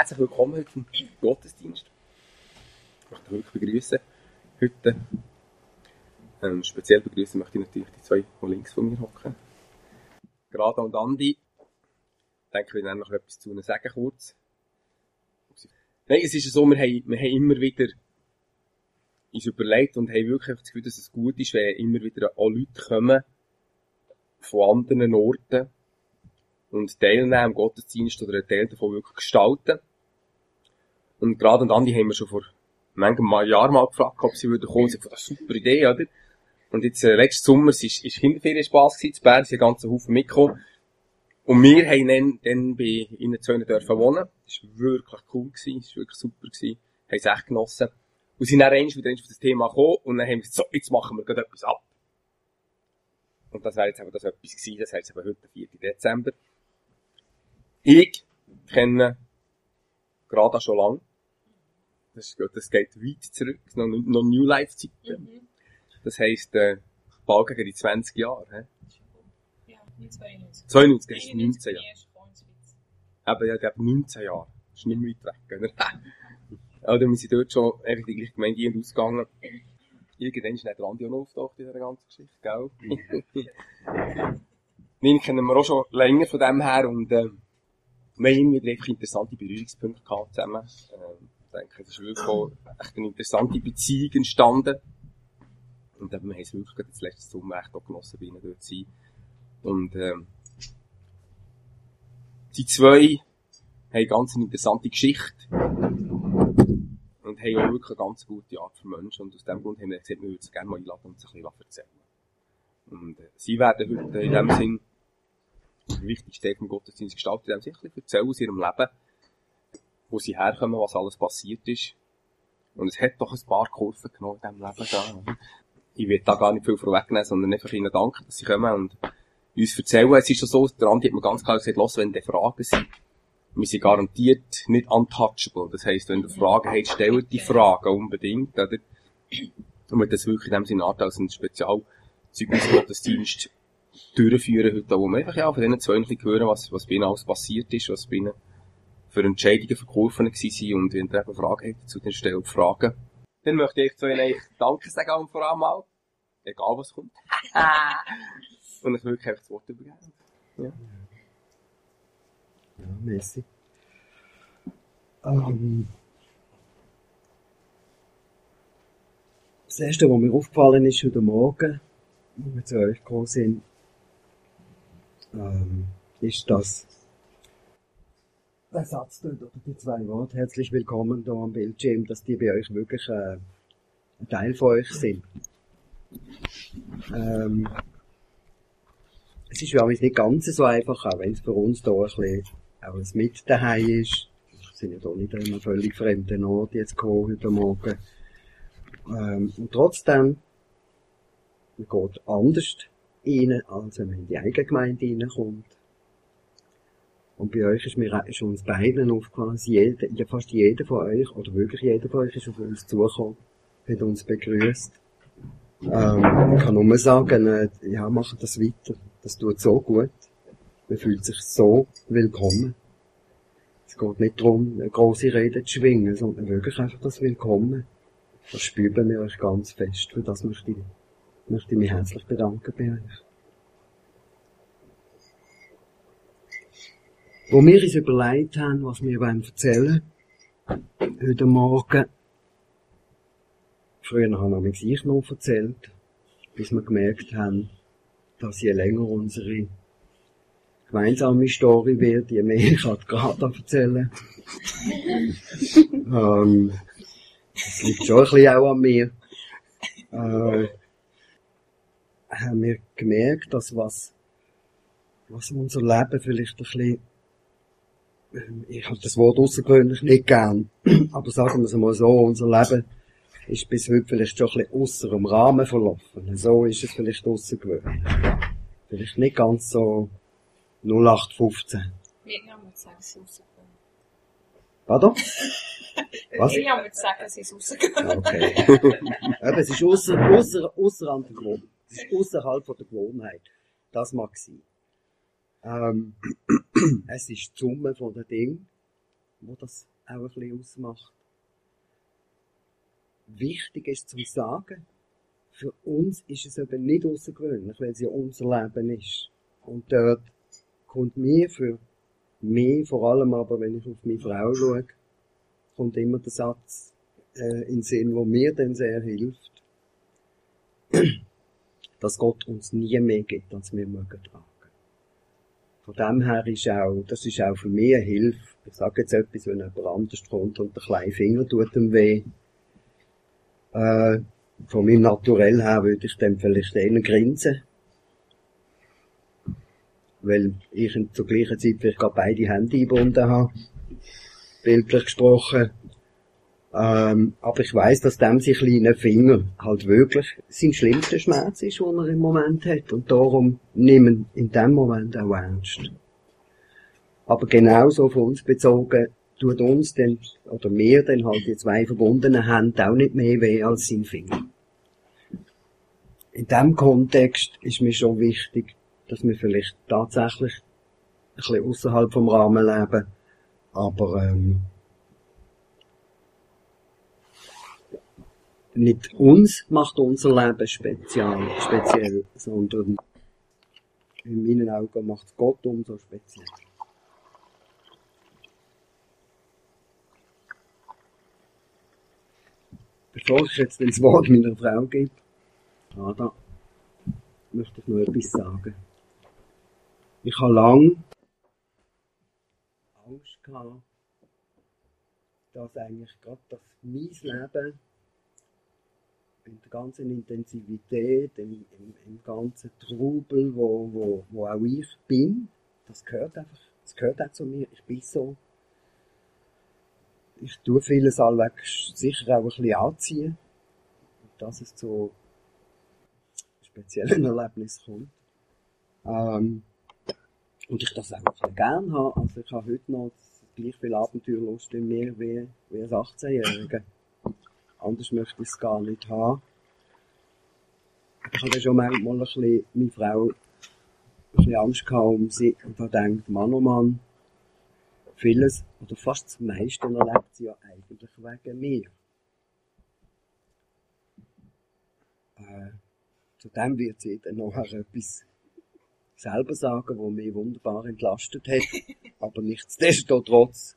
Herzlich willkommen heute zum Gottesdienst. Ich möchte euch wirklich begrüßen heute. Speziell begrüßen möchte ich natürlich die zwei, die links von mir hocken. Grada und Andi. Ich denke, wir werden noch etwas zu ihnen sagen, kurz. Nein, es ist so, wir haben immer wieder uns überlegt und haben wirklich das Gefühl, dass es gut ist, wenn immer wieder auch Leute kommen von anderen Orten und teilnehmen am Gottesdienst oder einen Teil davon wirklich gestalten. Und gerade und Andi haben wir schon vor manchem Jahr mal gefragt, ob sie kommen würden. Sie haben das ist eine super Idee, oder? Und jetzt, letzten Sommer, es ist Kinderferienspass gewesen, in Bern, sie haben einen ganzen Haufen mitgekommen. Und wir haben dann bei ihnen zwei dürfen wohnen. Das war wirklich cool gewesen, das war wirklich super gewesen. Haben es echt genossen. Und sind dann wieder auf das Thema gekommen und dann haben wir gesagt, so, jetzt machen wir gerade etwas ab. Und das wäre jetzt eben das etwas gewesen, das heißt eben heute, 4. Dezember. Ich kenne gerade schon lange. Das geht weit zurück, noch New Life-Zeiten. Das heisst, bald gegen die 20 Jahre. Ja, 92. 92, das ist 19 Jahre. Eben, ja, der hat 19 Jahre. Das ist nicht mehr weit weg, oder? Oder wir sind dort schon eigentlich die gleiche Gemeinde ein- und ausgegangen. Irgendwann ist nicht der Andi auch noch auftaucht in dieser ganzen Geschichte, gell? Den kennen wir auch schon länger von dem her und, wir haben wieder einfach interessante Berührungspunkte gehabt zusammen. Ich denke, es ist wirklich auch echt eine interessante Beziehung entstanden. Und eben, wir haben es wirklich gerade das letzte Sommer echt auch genossen, bei ihnen dort zu sein. Und, die zwei haben ganz eine interessante Geschichte. Und haben auch wirklich eine ganz gute Art für Menschen. Und aus dem Grund haben wir gesagt, wir würden sie gerne mal einladen und uns ein bisschen erzählen. Und, sie werden heute in dem Sinn der wichtigste Teil vom Gottesdienst gestaltet, in dem Sinne ein bisschen erzählen aus ihrem Leben, wo sie herkommen, was alles passiert ist. Und es hat doch ein paar Kurven genommen in diesem Leben da. Ich will da gar nicht viel vorwegnehmen, sondern einfach ihnen danken, dass sie kommen und uns erzählen. Es ist schon so, der Andi hat mir ganz klar gesagt, los, wenn die Fragen sind, wir sind garantiert nicht untouchable. Das heisst, wenn du Fragen habt, stellt die Fragen unbedingt, oder? Und wir das wirklich in dem Sinne als einen Spezialzeugnisgottesdienst durchführen heute, wo wir einfach ja von diesen zwei ein bisschen hören, was bei ihnen alles passiert ist, was bei ihnen für Entscheidungen verkaufen waren und wenn ihr eben Fragen habt, dazu dann stellt Fragen. Dann möchte ich zu Ihnen Danke sagen vor allem mal. Egal was kommt. Und ich wirklich einfach das Wort übergeben. Ja. Ja, merci. Das Erste, was mir aufgefallen ist heute Morgen, als wir zu euch gekommen sind, ist, dass der Satz dort, oder die zwei Worte, herzlich willkommen da am Bildschirm, dass die bei euch wirklich ein Teil von euch sind. Es ist ja nicht ganz so einfach, auch wenn es für uns da ein bisschen auch ein mit daheim ist. Wir sind ja da nicht an einem völlig fremden Ort jetzt gekommen heute Morgen. Und trotzdem, man geht anders rein, als wenn man in die eigene Gemeinde reinkommt. Und bei euch ist uns beiden aufgefallen, dass fast jeder von euch, oder wirklich jeder von euch ist auf uns zugekommen, hat uns begrüßt. Ich kann nur sagen, ja, macht das weiter. Das tut so gut. Man fühlt sich so willkommen. Es geht nicht darum, eine grosse Rede zu schwingen, sondern wirklich einfach das Willkommen. Das spüren wir euch ganz fest. Für das möchte ich mich herzlich bedanken bei euch. Wo wir uns überlegt haben, was wir erzählen wollen, heute Morgen, früher habe ich noch erzählt, bis wir gemerkt haben, dass je länger unsere gemeinsame Story wird, je mehr ich gerade erzählen. Das liegt schon ein bisschen auch an mir. Haben wir gemerkt, dass was unser Leben vielleicht ein bisschen, ich habe das Wort außergewöhnlich nicht gern, aber sagen wir es mal so, unser Leben ist bis heute vielleicht schon ein bisschen ausser dem Rahmen verlaufen. So ist es vielleicht außergewöhnlich. Vielleicht nicht ganz so 0815. Miriam würde sagen, es ist rausgekommen. Pardon? Was? Miriam würde sagen, es ist rausgekommen. Okay. Eben, es ist ausserhalb der Gewohnheit. Es ist ausserhalb der Gewohnheit. Das mag sein. Es ist die Summe von den Dingen, wo das auch ein bisschen ausmacht. Wichtig ist zu sagen, für uns ist es eben nicht außergewöhnlich, weil es ja unser Leben ist. Und dort kommt mir für mich, vor allem aber wenn ich auf meine Frau schaue, kommt immer der Satz in den Sinn, der mir dann sehr hilft, dass Gott uns nie mehr gibt, als wir mögen tragen. Von dem her das ist auch für mich eine Hilfe. Ich sage jetzt etwas, wenn jemand anders kommt und der kleine Finger tut ihm weh. Von meinem Naturell her würde ich dann vielleicht eher grinsen. Weil ich zur gleichen Zeit vielleicht gerade beide Hände eingebunden habe. Bildlich gesprochen. Aber ich weiss, dass dem sein kleiner Finger halt wirklich sein schlimmster Schmerz ist, den er im Moment hat. Und darum nehmen in dem Moment auch ernst. Aber genauso von uns bezogen, tut uns dann, oder mir dann halt die zwei verbundenen Hände auch nicht mehr weh als sein Finger. In diesem Kontext ist mir schon wichtig, dass wir vielleicht tatsächlich ein bisschen außerhalb vom Rahmen leben, aber nicht uns macht unser Leben speziell, sondern in meinen Augen macht es Gott umso speziell. Bevor ich jetzt das Wort meiner Frau gebe, Ada, möchte ich noch etwas sagen. Ich habe lange Angst gehabt, dass eigentlich gerade mein Leben in der ganzen Intensivität, im ganzen Trubel, wo auch ich bin, das gehört auch zu mir. Ich bin so. Ich tue vieles allweg sicher auch ein bisschen anziehen, dass es zu speziellen Erlebnissen kommt. Und ich das auch ein bisschen gerne habe. Also ich habe heute noch gleich viel Abenteuerlust in mir wie als 18-Jähriger. Anders möchte ich es gar nicht haben. Ich habe schon manchmal ein bisschen meine Frau ein bisschen Angst gehabt um sie und habe gedacht, Mann, oh Mann, vieles oder fast das meiste erlebt sie ja eigentlich wegen mir. Zu dem wird sie dann nachher etwas selber sagen, was mich wunderbar entlastet hat. Aber nichtsdestotrotz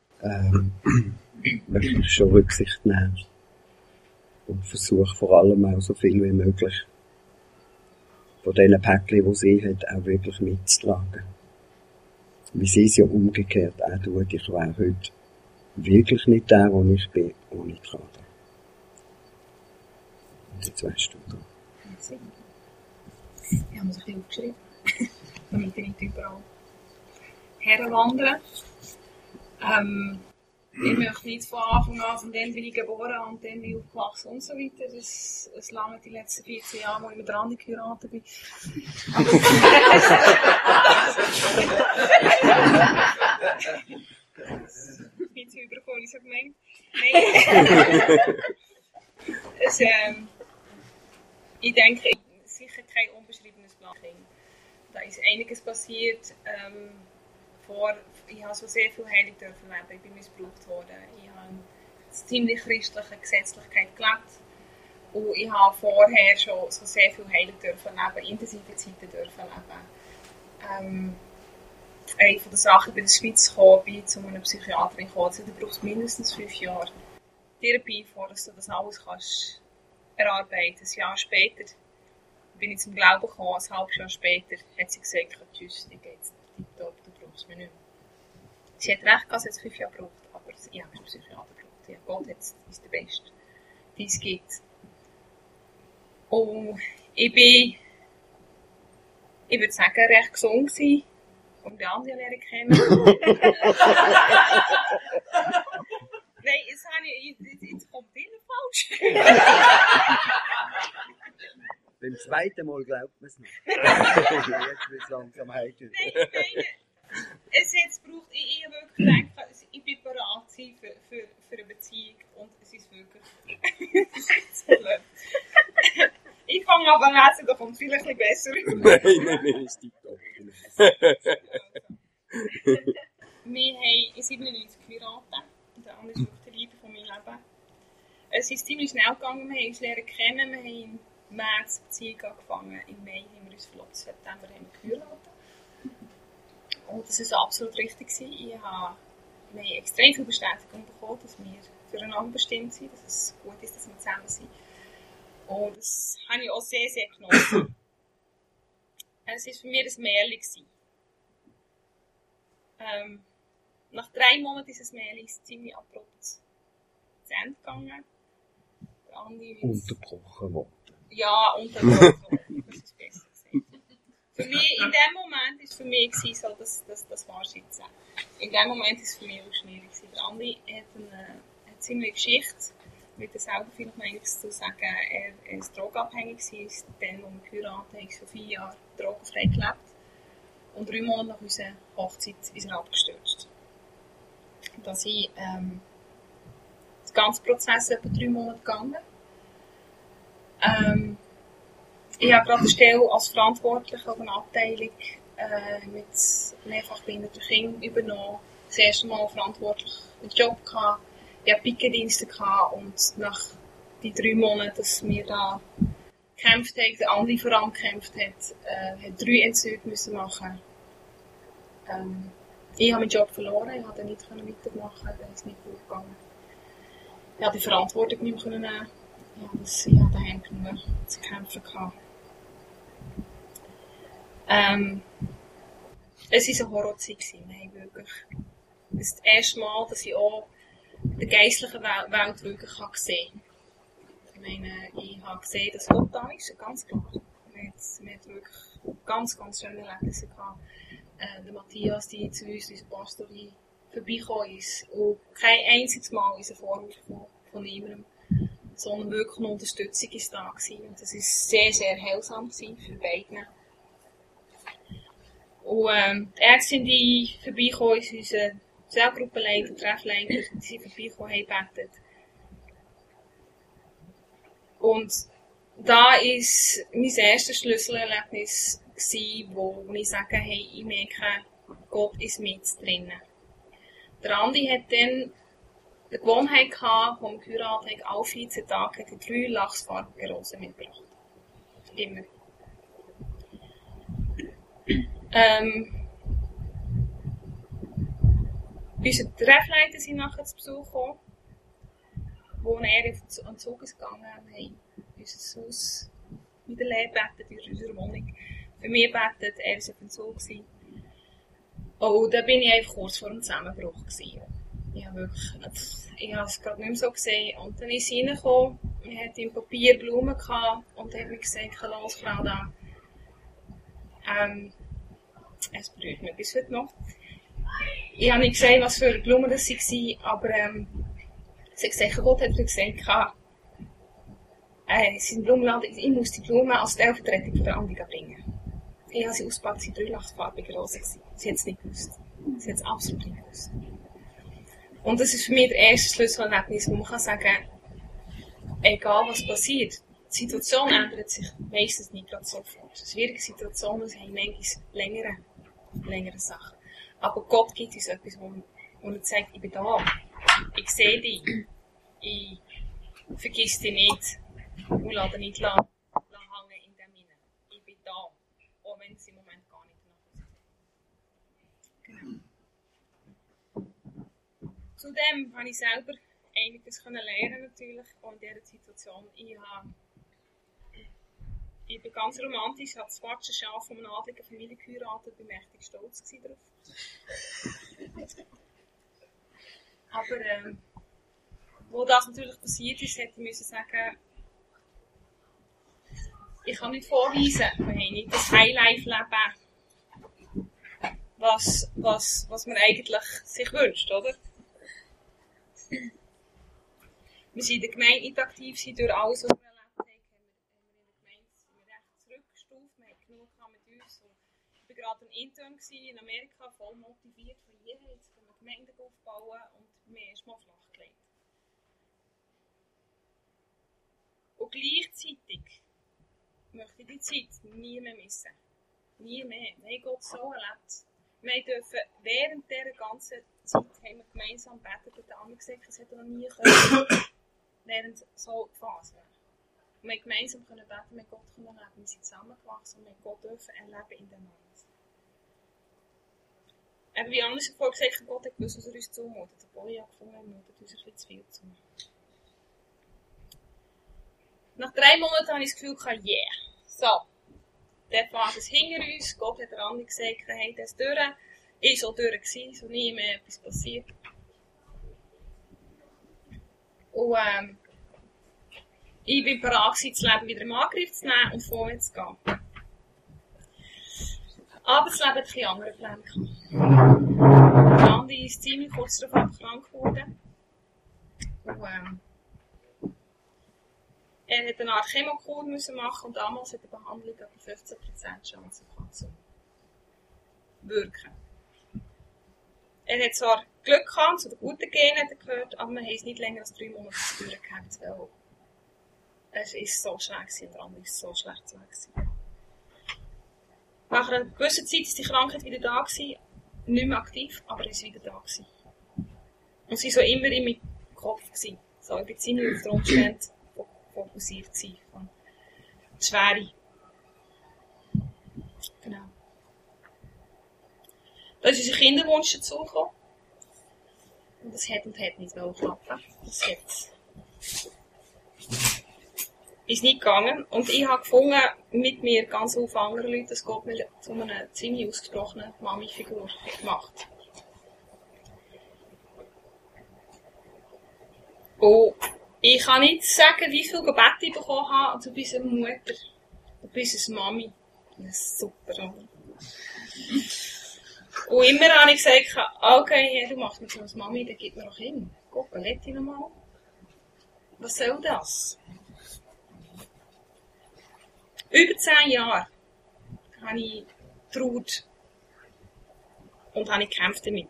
möchte ich schon Rücksicht nehmen. Und versuche vor allem auch so viel wie möglich von diesen Päckchen, die sie hat, auch wirklich mitzutragen. Wie sie es ja umgekehrt auch tut. Ich wäre heute wirklich nicht der, wo ich bin, ohne die Kader. Und jetzt weißt du da. Ich habe mir so ein bisschen aufgeschrieben, damit ich nicht überall herwandere. Ich möchte nicht von Anfang an, von dem bin ich geboren und dann bin ich aufgewachsen und so weiter. Das lange die letzten 14 Jahre, wo ich mit der Andi geheiratet bin. Nicht zu überkommen, ich so gemeint. Nein. Ich denke, sicher kein unbeschriebenes Blatt. Da ist einiges passiert. Ich habe so sehr viel Heilung dürfen leben. Ich bin missbraucht worden. Ich habe eine ziemlich christliche Gesetzlichkeit gelebt. Und ich habe vorher schon so sehr viel Heilung dürfen leben, intensive Zeiten dürfen leben. Eine von den Sachen, ich bin in die Schweiz gekommen, bin zu einer Psychiaterin gekommen. Also, du brauchst mindestens 5 Jahre Therapie, bevor du das alles kannst erarbeiten. Ein Jahr später bin ich zum Glauben gekommen. Ein halbes Jahr später hat sie gesagt, tschüss, dir geht's tipptopp, du brauchst mich nicht mehr. Sie hat recht, dass es 5 Jahre braucht, aber ich habe einen Psychiater gebraucht. Ja, Gott ist der Beste, den es gibt. Und ich würde sagen, recht gesund gewesen, um die anderen lernen kennen. Nein, jetzt kommt immer falsch. Beim zweiten Mal glaubt man es nicht. Jetzt wird es langsam heikel. Nein, ich meine, es jetzt braucht, ich wirklich denke, ich bin bereit für eine Beziehung und es ist wirklich so blöd. Ich fange aber an lesen, da kommt es vielleicht ein bisschen besser. Nein, ist tipptopp. Wir haben in 97 geheiratet. Und der andere ist wirklich die Liebe von meinem Leben. Es ist ziemlich schnell gegangen, wir haben uns lernen kennen, wir haben im März eine Beziehung angefangen, im Mai haben wir uns verlobt, im September haben wir geheiratet. Und das war absolut richtig. Wir haben extrem viel Bestätigung bekommen, dass wir füreinander bestimmt sind, dass es gut ist, dass wir zusammen sind. Und das habe ich auch sehr, sehr genossen. Es war für mich ein Märchen. Nach 3 Monaten ist das Märchen ziemlich abrupt zu Ende gegangen. Unterbrochen worden. Ja, unterbrochen worden. Das ist besser gesagt. Für mich, in dem Moment war es für mich so, das war es jetzt. In dem Moment war es für mich auch schwierig. Der Andi hat eine ziemliche Geschichte. Ich will das selber vielleicht noch einiges dazu sagen. Er ist drogenabhängig gewesen. Dann, als wir geheiratet haben, für 4 Jahre drogenfrei gelebt. Und 3 Monate nach unserer Hochzeit ist er abgestürzt. Da sind der ganze Prozess etwa 3 Monate gegangen. Ich habe gerade eine Stelle als Verantwortliche auf einer Abteilung mit mehrfach behinderten Kindern übernommen. Das erste Mal verantwortlich einen Job gehabt. Ich hatte Pickendienste gehabt und nach den 3 Monaten, dass wir da gekämpft haben, der andere voran gekämpft hat 3 Entzüge müssen machen. Ich habe meinen Job verloren, ich konnte nicht weitermachen, dann ist es nicht gut gegangen. Ich konnte die Verantwortung nicht mehr nehmen. Ich hatte daheim genug zu kämpfen gehabt. Es war eine Horrorzeit. Wir haben wirklich das erste Mal, dass ich auch die geistliche Welt wirklich sehen kann. Ich habe gesehen, dass Gott da ist, ganz klar. Wir hatten wirklich ganz, ganz schöne Erlebnisse gehabt. Der Matthias, die zu uns, unser Pastor, die vorbeigekommen ist. Und kein einziges Mal ist ein Vorwurf von niemandem, sondern wirklich eine Unterstützung ist da gewesen. Und das war sehr, sehr heilsam für beide. Und die Ärztin, die vorbeigekommen ist, unser Zellgruppenleiter, Treffleiter, die sind vorbeigekommen, haben gebetet. Und da war mein erstes Schlüsselerlebnis, wo ich sage, hey, ich merke, Gott ist mit drinnen. Der Andi hat dann die Gewohnheit gehabt, als wir geheiratet haben, alle 14 Tage 3 lachsfarbige Rosen mitgebracht. Immer. Unsere Treffleiter sind nachher zu Besuch gekommen, wo er an den Zug ist gegangen. Wir haben unser Haus wieder leer gebetet, in unserer Wohnung. Für mich gebetet, er war auf dem Zug. Und da bin ich einfach kurz vor dem Zusammenbruch gewesen. Ich habe es gerade nicht mehr so gesehen. Und dann ist sie reingekommen, er hatte im Papier Blumen gehabt und hat mir gesagt, los, Frau da. Es berührt mich bis heute noch. Ich habe nicht gesehen, was für Blumen das waren, aber sie hat gesagt, Gott hat mir gesagt, sein Blumenladen, ich muss die Blumen als Stellvertretung für den Andi bringen. Ich habe sie ausgepackt, sie waren 3 lachsfarbige Rosen. Sie hat es nicht gewusst. Sie hat es absolut nicht gewusst. Und das ist für mich der erste Schlüsselerlebnis, wo man kann sagen, egal was passiert, die Situation ändert sich meistens nicht gerade sofort. Schwierige Situationen haben manchmal längere Sachen. Aber Gott gibt uns etwas, wo er sagt, ich bin da, ich sehe dich, ich vergiss dich nicht und lasse dich nicht hängen in dem hinein. Ich bin da, auch wenn es im Moment gar nicht danach aussieht. Genau. Zudem habe ich selber einiges lernen natürlich, auch in dieser Situation. Ich bin ganz romantisch, habe das schwarze Schaf von einer adligen Familie geheiratet, bin mächtig stolz darauf. Aber wo das natürlich passiert ist, hätte ich sagen, ich kann nicht vorweisen, wir haben nicht das Highlife-Leben, was man eigentlich sich wünscht, oder? Wir sind in der Gemeinde nicht aktiv, sind durch alles, was wir erlebt haben, haben wir in der Gemeinde recht zurückgestuft, wir haben genug mit uns. Ich war gerade ein Intern in Amerika, voll motiviert von hier, jetzt können wir Gemeinden aufbauen und mir ist mal flach gelegt. Und gleichzeitig möchte ich die Zeit nie mehr missen. Nie mehr. Wir haben Gott so erlebt. Wir dürfen während dieser ganzen Zeit haben wir gemeinsam gebetet und der andere gesagt, es hätte noch nie können, während so Phasen. Und wir haben gemeinsam beten, mit Gott leben. Wir sind zusammengewachsen und wir Gott dürfen erleben in dem Land. Aber wie anders vorher gesagt, Gott hat gewusst, was er uns zumutet. Obwohl ich gefunden habe, er mutet uns ein bisschen zu viel zu. Nach 3 Monaten habe ich das Gefühl gehabt, yeah. So, der Phase ist hinter uns. Gott hat der andere gesagt, hey, das ist durch. Ich war auch durch, so nie mehr etwas passiert. Und ich bin bereit, das Leben wieder im Angriff zu nehmen und vorwärts zu gehen. Aber das Leben hat ein bisschen andere Pläne gehabt. Andi ist ziemlich kurz darauf krank geworden. Und er musste eine Art Chemokur machen und damals hat die Behandlung etwa 15% Chance gehabt zu wirken. Er hat zwar Glück gehabt, zu den guten Genen gehört, aber wir haben es nicht länger als 3 Monate durchgehabt, weil es ist so schlecht und der andere ist so schlecht zu weg. Nach einer gewissen Zeit ist die Krankheit wieder da gewesen, nicht mehr aktiv, aber es ist wieder da gewesen. Und sie war so immer in meinem Kopf gewesen. So, ich bin ziemlich auf den Umständen fokussiert gewesen. Von der Schwere. Genau. Da ist unser Kinderwunsch dazugekommen. Und das hat nicht klappen. Das ist nicht gegangen. Und ich habe gefunden, mit mir ganz viele andere Leute, dass Gott mir zu einer ziemlich ausgesprochenen Mami-Figur gemacht. Und ich kann nicht sagen, wie viel Gebet ich bekommen habe, zu unserer Mutter, zu unserer Mami. Das ist super, oder? Und immer habe ich gesagt, okay, du machst mich so als Mami, dann gib mir doch hin. Gott, Letti nochmal. Was soll das? Über 10 Jahre habe ich getraut und habe ich gekämpft damit.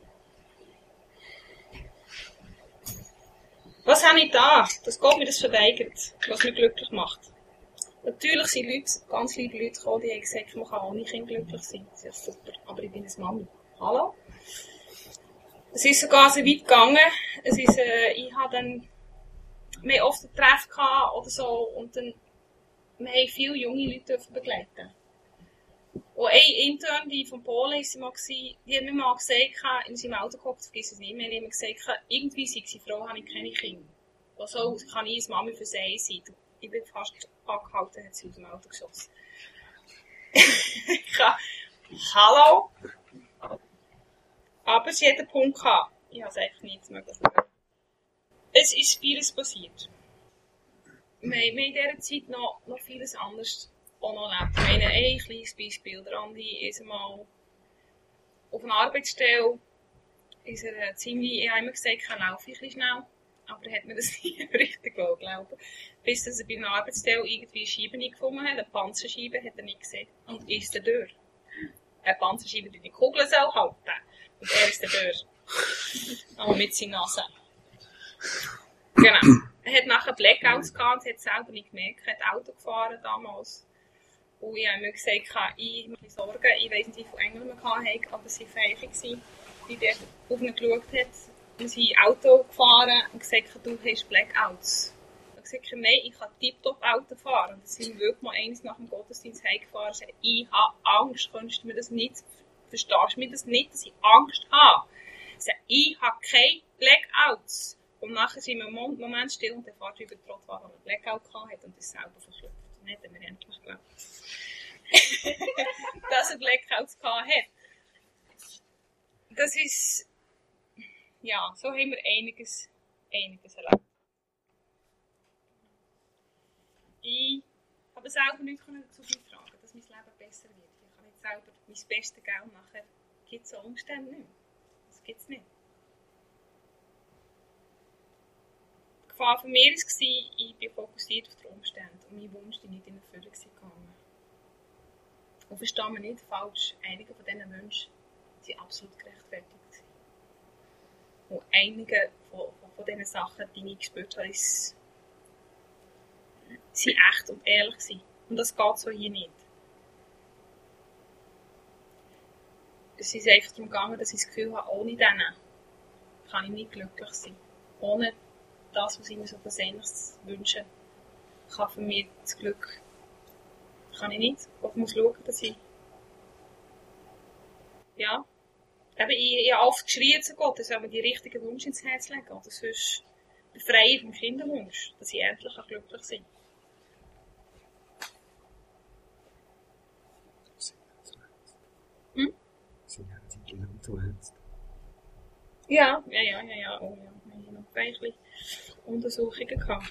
Was habe ich da, dass Gott mir das verweigert, was mich glücklich macht? Natürlich sind Leute, ganz liebe Leute gekommen, die haben gesagt, man kann ohne Kind glücklich sein. Das ist ja super, aber ich bin eine Mami. Hallo? Es ist sogar so weit gegangen, ich habe dann, wir haben oft einen Treff gehabt oder so, und dann, wir haben viele junge Leute begleiten. Und eine Intern, die von Polen ist sie mal gewesen, die hat mir mal gesagt, in seinem Auto gehockt, vergiss es nicht mehr, die hat mir gesagt, irgendwie sei sie Frau, habe ich keine Kinder. Also kann ich als Mami für sie sein. Ich bin fast angehalten, hat sie aus dem Auto geschossen. Hallo? Aber sie hat einen Punkt gehabt. Ich habe es einfach nicht möglich gemacht. Es ist vieles passiert. Wir haben in dieser Zeit noch vieles anderes auch noch erlebt. Ich meine, ein kleines Beispiel. Der Andi ist einmal auf einer Arbeitsstelle, ist er ziemlich, ich habe immer gesagt, ich laufe ein bisschen schnell. Aber er hat mir das nie richtig glauben. Bis er bei einer Arbeitsstelle irgendwie eine Scheibe nicht gefunden hat. Eine Panzerscheibe hat er nicht gesehen. Und ist er durch. Eine Panzerscheibe, die Kugel soll halten. Und er ist der durch. Aber mit seiner Nase. Genau. Er hat nachher Blackouts gehabt und hat es selber nicht gemerkt. Er hat Auto gefahren damals. Und ich habe mir gesagt, ich mache mir Sorgen. Ich weiss nicht, wie viele Engel wir hatten, aber sie waren fähig, die dort auf ihn geschaut hat. Wir sind Auto gefahren und gesagt, du hast Blackouts. Ich habe gesagt, nein, ich kann tiptop Auto fahren. Und dann sind wir wirklich mal eines nach dem Gottesdienst heimgefahren und gesagt, ich habe Angst, könntest du mir das nicht, verstehst du mir das nicht, dass ich Angst habe? Ich habe keine Blackouts. Und nachher sind wir einen Moment still und der Fahrt über den Trottoir, weil er Blackout hatte und das selber verklüpft. Dann hätten wir endlich geglaubt, dass er Blackouts hatte. Das ist, ja, so haben wir einiges erlebt. Ich habe selber nicht dazu beitragen, dass mein Leben besser wird. Ich kann nicht selber mein Bestes geben und nachher gibt es so Umstände nicht mehr. Das gibt es nicht. Die Gefahr für mich war, ich bin fokussiert auf die Umstände und mein Wunsch war nicht in Erfüllung gegangen. Und verstehe mich nicht falsch, einige von diesen Wünschen sind absolut gerechtfertigt. Und einige von diesen Sachen, die ich gespürt habe, sind echt und ehrlich gewesen. Und das geht so hier nicht. es ist einfach darum gegangen, dass ich das Gefühl habe, ohne denen kann ich nicht glücklich sein. Ohne das, was ich mir so persönlich wünsche, kann für mich das Glück, kann ich nicht. Ich muss schauen, dass ich, ja, eben, ich habe oft geschrien zu Gott, dass ich mir die richtigen Wünsche ins Herz legen, oder sonst befreie vom Kinderwunsch, dass ich endlich glücklich sein kann. Sie haben sie genau zu ernst. Ja. Oh ja, wir haben noch ein bisschen Untersuchungen gehabt.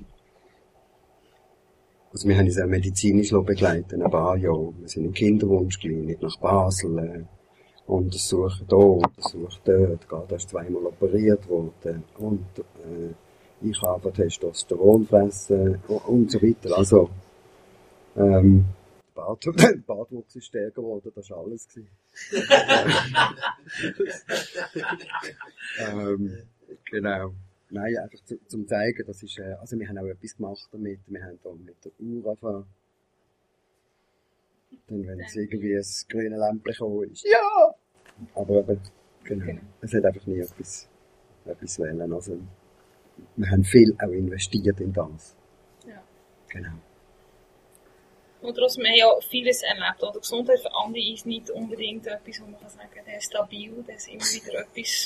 Also wir haben uns auch medizinisch begleitet, ein paar Jahre. Wir sind in Kinderwunschklinik nach Basel, untersuchen da, untersuchen dort, gerade erst 2-mal operiert worden, und ich habe Testosteron fressen und so weiter. Also, der Bartwuchs ist stärker geworden, das war alles. Genau. Nein, einfach zum zeigen, das ist, also wir haben auch etwas gemacht damit, wir haben da mit der Uhr angefangen. Dann, wenn es irgendwie ein grünes Lämpchen gekommen ist. Ja! Aber eben, genau. Es hat einfach nie etwas wollen. Also, wir haben viel auch investiert in das. Ja. Genau. Und trotzdem haben wir ja vieles erlebt. Oder Gesundheit für andere ist nicht unbedingt etwas, wo man kann sagen, der ist stabil, der ist immer wieder etwas,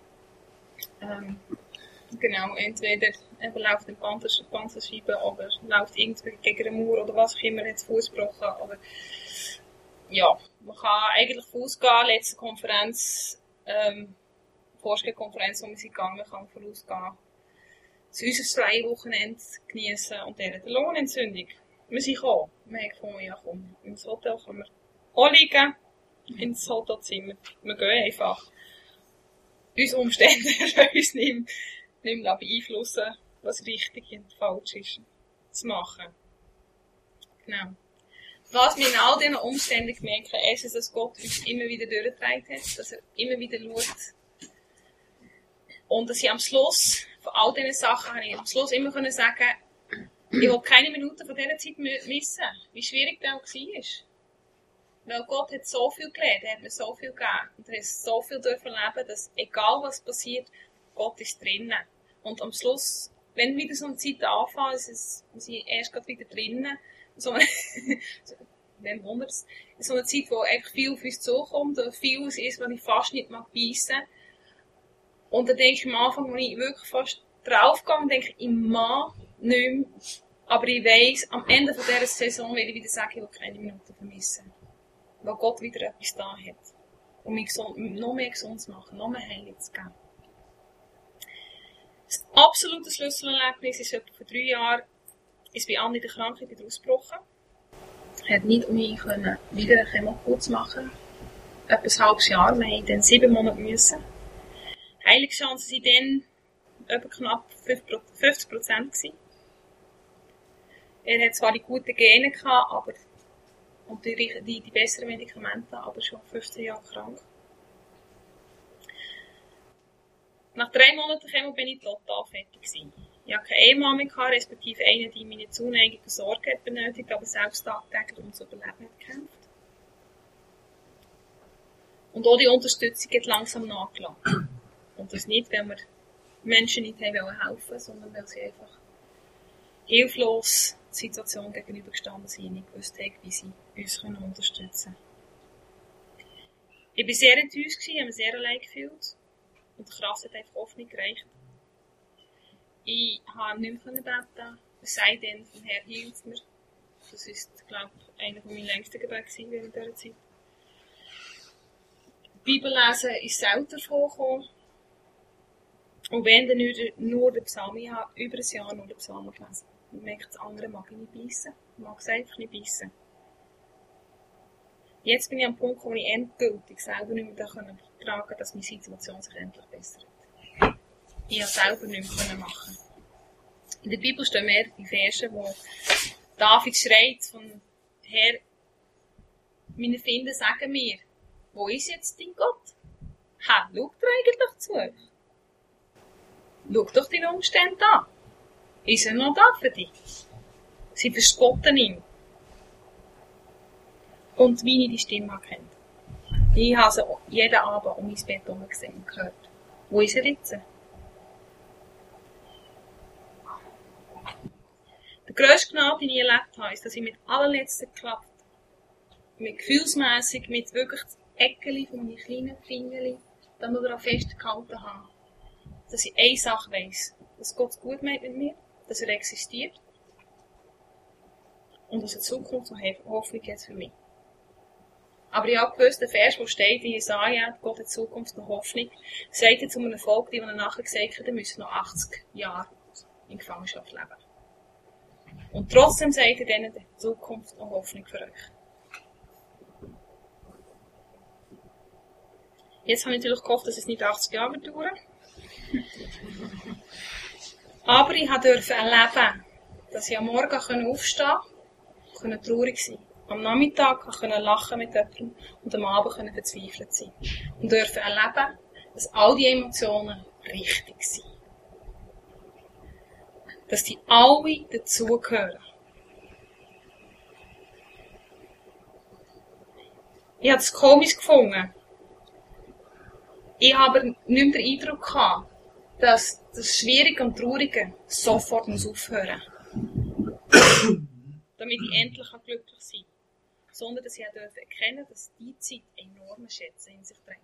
genau, entweder eben läuft eine Panzerscheibe oder läuft irgendwie gegen eine Mauer oder was auch immer, hat den Fuß gebrochen. Oder, ja, man kann eigentlich vorausgehen. Letzte Konferenz, Forscherkonferenz, wo wir sind gegangen, kann vorausgehen. Zu unser 2-Wochenende geniessen und dann eine Lungenentzündung. Wir sind gekommen. Wir haben gefunden, ja komm, ins Hotel können wir auch liegen, ins Hotelzimmer. Wir gehen einfach. Unsere Umstände können uns nicht beeinflussen, was richtig und falsch ist, zu machen. Genau. Was wir in all diesen Umständen gemerkt haben, ist, dass Gott uns immer wieder durchgetragen hat, dass er immer wieder schaut. Und dass ich am Schluss von all diesen Sachen habe ich am Schluss immer können sagen, ich will keine Minute von dieser Zeit missen, wie schwierig das auch war. Weil Gott hat so viel gelernt, er hat mir so viel gegeben. Und er hat so viel erleben, dass egal was passiert, Gott ist drinnen. Und am Schluss, wenn wieder so eine Zeit anfängt, wir sind erst gerade wieder drinnen, so eine, dann wundert's, so eine Zeit, wo einfach viel auf uns zukommt, oder viel ist, was ich fast nicht beißen mag. Und dann denke ich am Anfang, wo ich wirklich fast draufgehe, denke ich mag nicht mehr. Aber ich weiss, am Ende von dieser Saison will ich wieder sagen, ich will keine Minuten vermissen. Weil Gott wieder etwas da hat. Um mich noch mehr gesund zu machen, noch mehr Heilung zu geben. Das absolute Schlüsselerlebnis ist etwa vor 3 Jahren, ist bei Anni der Krankheit wieder ausgebrochen. Hat nicht um mich können wieder eine Chemo zu machen. Etwa ein halbes Jahr, wir haben dann 7 Monate müssen. Heilungschancen waren dann etwa knapp 50% gewesen. Er hat zwar die guten Gene gehabt, aber, und die besseren Medikamente, aber schon 15 Jahre krank. Nach 3 Monaten Chemo bin ich total fertig gewesen. Ich hatte keine Ehemann mehr, respektive einen, die meine Zuneigung und Sorge hat benötigt, aber selbst tagtäglich um zu überleben hat gekämpft. Und auch die Unterstützung hat langsam nachgelassen. Und das nicht, weil wir Menschen nicht helfen wollten, sondern weil sie einfach hilflos der Situation gegenübergestanden sind und nicht gewusst haben, wie sie uns unterstützen können. Ich war sehr enttäuscht, ich habe mich sehr allein gefühlt. Und die Kraft hat einfach oft nicht gereicht. Ich konnte nicht mehr beten, es sei denn, vom Herrn hilft mir. Das war, glaube ich, einer meiner längsten Gebete während dieser Zeit. Bibellesen ist selten vorgekommen. Und wenn dann nur der Psalm, ich habe über ein Jahr nur den Psalm gelesen. Ich merke, das andere mag ich nicht beißen. Ich mag es einfach nicht beißen. Jetzt bin ich am Punkt, wo ich endgültig selber nicht mehr tragen konnte, dass meine Situation sich endlich bessert. Ich habe selber nicht mehr machen. In der Bibel stehen mehrere Verse, wo David schreit von Herr, meine Finder sagen mir, wo ist jetzt dein Gott? Ha, schau dir eigentlich zu euch. Schau doch deine Umstände an. Ist er noch da für dich? Sie verspotten ihn. Und wie ich die Stimme erkennt. Ich habe sie jeden Abend um mein Bett herum gesehen und gehört. Wo ist er jetzt? Der grösste Gnade, den ich erlebt habe, ist, dass ich mit allerletzter Kraft, mit gefühlsmässig, mit wirklich das Eckeli von meinen kleinen Fingerli, dann daran festgehalten habe, dass ich eine Sache weiss, dass Gott es gut meint mit mir, dass er existiert und dass er Zukunft und Hoffnung hat für mich. Aber ich habe gewusst, der Vers, wo steht in Jesaja, Gott hat Zukunft und Hoffnung, sagt jetzt um einen Volk, die nachher gesagt haben, die müssen noch 80 Jahre in Gefangenschaft leben. Und trotzdem sagt er denen Zukunft und Hoffnung für euch. Jetzt habe ich natürlich gehofft, dass es nicht 80 Jahre wird dauern. Aber ich durfte erleben, dass ich am Morgen aufstehen konnte, traurig sein. Am Nachmittag konnte lachen mit jemandem und am Abend verzweifelt sein. Und durfte erleben, dass all die Emotionen richtig sind. Dass die alle dazugehören. Ich habe es komisch gefunden. Ich habe nicht mehr den Eindruck gehabt, dass das Schwierige und Traurige sofort aufhören muss. Damit ich endlich glücklich sein kann. Sondern dass ich erkennen durfte, dass diese Zeit enorme Schätze in sich trägt.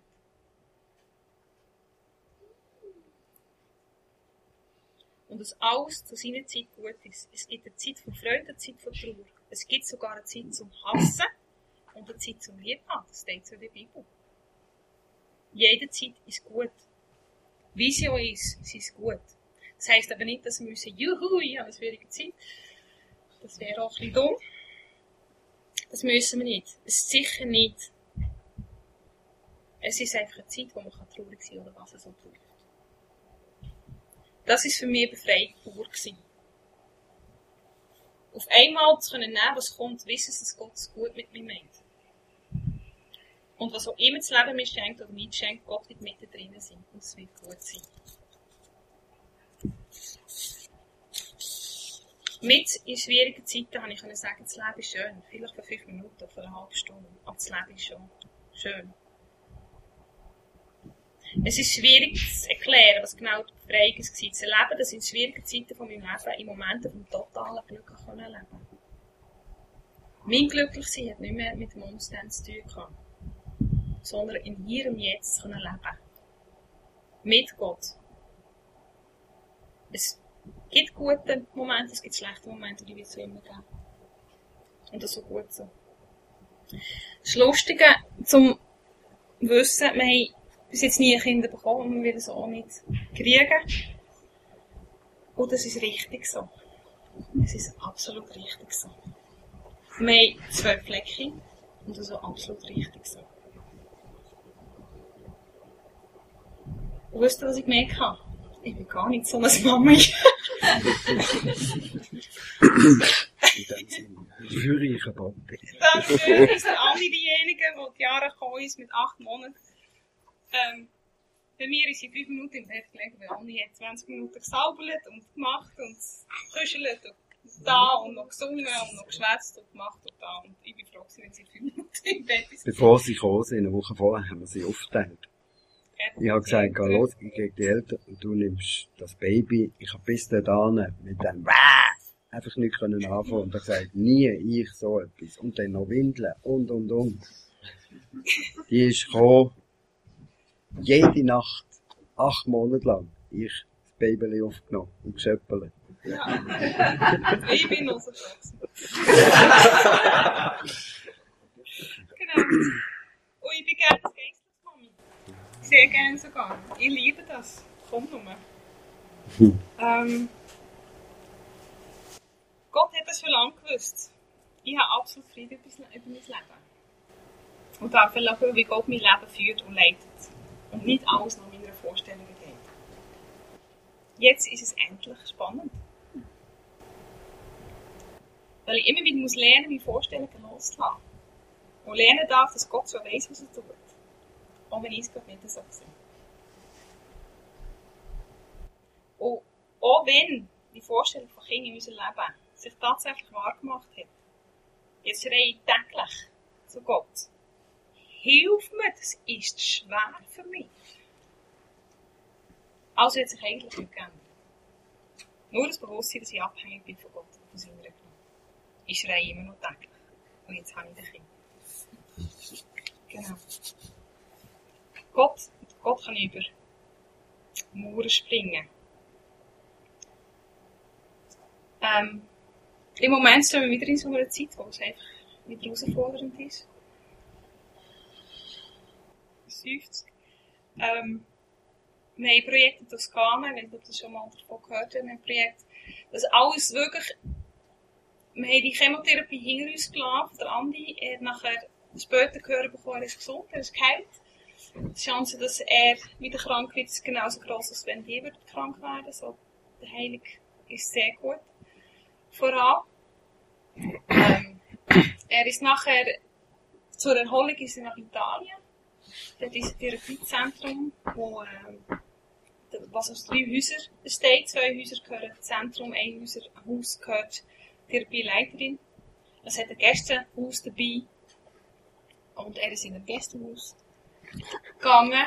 Und dass alles zu seiner Zeit gut ist. Es gibt eine Zeit von Freude, eine Zeit von Trauer. Es gibt sogar eine Zeit zum Hassen und eine Zeit zum Liebhaben. Das steht so in der Bibel. Jede Zeit ist gut. Wie sie auch ist, sie ist gut. Das heisst aber nicht, dass wir müssen, juhu, ich habe eine schwierige Zeit. Das wäre auch ein bisschen dumm. Das müssen wir nicht. Es ist sicher nicht. Es ist einfach eine Zeit, wo man traurig sein kann oder was es so tut. Das war für mich eine Befreiung pur. Auf einmal zu nehmen, was kommt, wissen, dass Gott es gut mit mir meint. Und was auch immer das Leben mir schenkt oder nicht schenkt, Gott wird mit drin sein. Und es wird gut sein. Mit in schwierigen Zeiten habe ich sagen, das Leben ist schön. Vielleicht für 5 Minuten oder für eine halbe Stunde. Aber das Leben ist schon schön. Es ist schwierig zu erklären, was genau die Befreiung war. Zu erleben, dass in schwierigen Zeiten von meinem Leben in Momenten vom totalen Glück leben konnte. Mein Glücklichsein hat nicht mehr mit dem Umstand zu tun gehabt, sondern in Hier und Jetzt leben können. Mit Gott. Es gibt gute Momente, es gibt schlechte Momente, die wird es immer geben. Und das ist so gut so. Das Lustige zum Wissen, wir haben bis jetzt nie Kinder bekommen und wir werden es auch nicht kriegen. Und das ist richtig so. Es ist absolut richtig so. Wir haben 2 Fleckchen und das ist auch absolut richtig so. Und wisst ihr, was ich gemerkt habe? Ich bin gar nicht so eine Mami. Für ich ein Papi. Dafür sind alle diejenigen, die Jahre gekommen sind mit 8 Monaten. Bei mir ist sie 5 Minuten im Bett gelegen, weil Anni hat 20 Minuten gesaubert und gemacht und geküschelt und da und noch gesungen und noch geschwätzt und gemacht und da. Und ich bin froh, wenn sie 5 Minuten im Bett ist. Bevor sie gekommen sind, eine Woche vorher, haben wir sie aufgeteilt. Ich habe gesagt, geh los, ich gebe die Eltern und du nimmst das Baby. Ich habe bis dahin mit dem einfach nicht anfangen können. Und er gesagt, nie ich so etwas. Und dann noch Windeln und. Die ist gekommen, jede Nacht, 8 Monate lang, ich das Baby aufgenommen und geschöppelt. Ja. Ich bin noch so stolz. Genau. Und ich bin gerne das Gangster-Mami. Sehr gerne sogar. Ich liebe das. Komm nur. Gott hat das schon lange gewusst. Ich habe absolut Frieden über mein Leben. Und darf erleben, wie Gott mein Leben führt und leitet. Und nicht alles nach meiner Vorstellung geht. Jetzt ist es endlich spannend. Weil ich immer wieder lernen muss, meine Vorstellungen loszulassen. Und lernen darf, dass Gott schon weiss, was er tut. Auch wenn ich es gerade nicht so sehe. Und auch wenn die Vorstellung von Kindern in unserem Leben sich tatsächlich wahr gemacht hat, jetzt schreie ich täglich zu Gott. hilf mir, das ist schwer für mich. Also hat sich eigentlich nicht geändert. Nur das Bewusstsein, dass ich abhängig bin von Gott und von seiner Gnade. Ich schreie immer noch täglich. Und jetzt habe ich den Kind. Genau. Gott kann über Mauern springen. Im Moment stehen wir wieder in so einer Zeit, wo es einfach wieder herausfordernd ist. 50. Wir haben Projekte in Toskana, ich weiß nicht, ob das schon mal davon gehört habt, ein Projekt, das alles wirklich, wir haben die Chemotherapie hinter uns gelassen, der Andi hat nachher später gehört bekommen, er ist gesund, er ist geheilt. Die Chance, dass er wieder krank wird, ist genauso gross, als wenn die krank werden. So, der Heilung ist sehr gut. Voran. Er ist nachher zur Erholung ist er nach Italien. Dort ist ein Therapiezentrum, was aus 3 Häusern besteht. 2 Häuser gehören zum Zentrum, ein Haus gehört die Therapieleiterin. Es hat ein Gästehaus dabei. Und er ist in ein Gästehaus gegangen.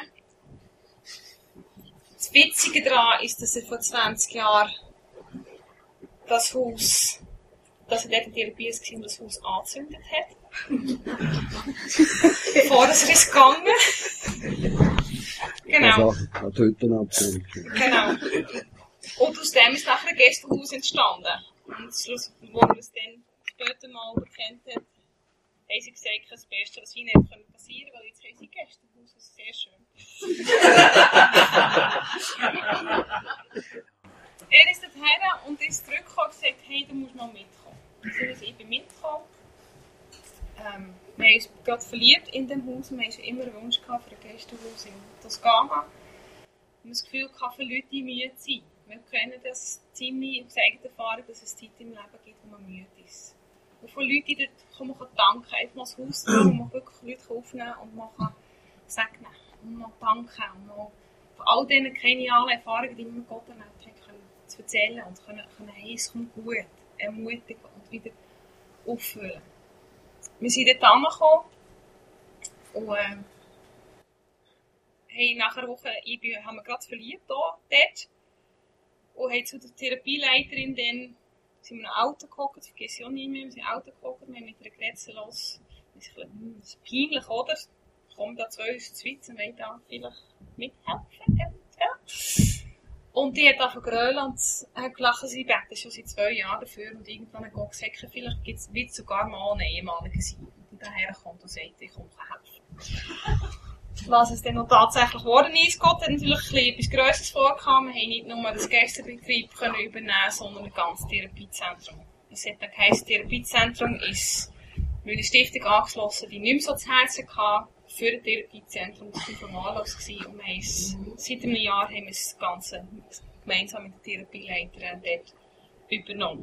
Das Witzige daran ist, dass er vor 20 Jahren das Haus, dass er dort in Therapie war und das Haus angezündet hat. Bevor er ist gegangen. Genau. Also, an die Hüttenabzug. Genau. Und aus dem ist nachher ein Gästehaus entstanden. Und wo er es dann später mal bekannt hat, haben sie gesagt, das Beste, was ihnen hätte passieren können, weil jetzt haben sie Gästehaus, das ist sehr schön. Er ist dorthin und ist zurückgekommen und gesagt, hey, du musst noch mitkommen. Also ich bin mitgekommen. Wir haben uns gerade verliebt in dem Haus. Wir haben schon immer einen Wunsch gehabt für ein Gästehaus in Toskana. Wir haben das Gefühl gehabt, für Leute, die müde sind. Wir kennen das ziemlich aus eigener Erfahrung, dass es Zeiten im Leben gibt, wo man müde ist. Und von Leuten, die dort man danken, einfach mal das Haus zu wo man wirklich Leute aufnehmen kann und man kann segnen und noch danken und noch von all diesen genialen Erfahrungen, die wir mit Gott erlebt haben, können zu erzählen und können hey, es kommt gut, ermutigen und wieder auffüllen. Wir sind dort angekommen und haben nach einer Woche haben wir gerade verliebt dort und haben zu der Therapieleiterin dann sind wir in einem Auto gehockt, das vergesse ich auch nicht mehr, wir sind im Auto gehockt, wir haben mit ihr geredet, los. Das ist peinlich, oder? Kommen da 2 aus der Schweiz und wollen da vielleicht mithelfen. Und die hat angefangen zu grölen und hat gelacht, sie beten schon seit 2 Jahren dafür und irgendwann hat Gott gesagt, vielleicht wird es sogar mal einen ehemaligen sein, der daher kommt und sagt, ich komme helfen. Was es dann noch tatsächlich geworden ist, Gott hat natürlich etwas Grösseres vorgehabt. Wir haben nicht nur das Gästebetrieb übernehmen, sondern ein ganzes Therapiezentrum. Es hat dann geheißen, das Therapiezentrum ist mit einer Stiftung angeschlossen, die nicht mehr so zu Herzen hatte, für ein Therapiezentrum. Das war formallos und wir haben seit einem Jahr haben wir das Ganze gemeinsam mit der Therapieleiterin dort übernommen.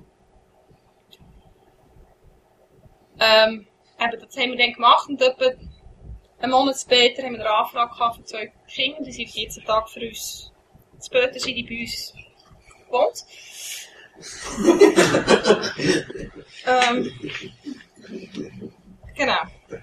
Eben, das haben wir dann gemacht und etwa einen Monat später haben wir eine Anfrage für 2 Kinder, die sind 14 Tage für uns. Später sind die bei uns gewohnt. Genau.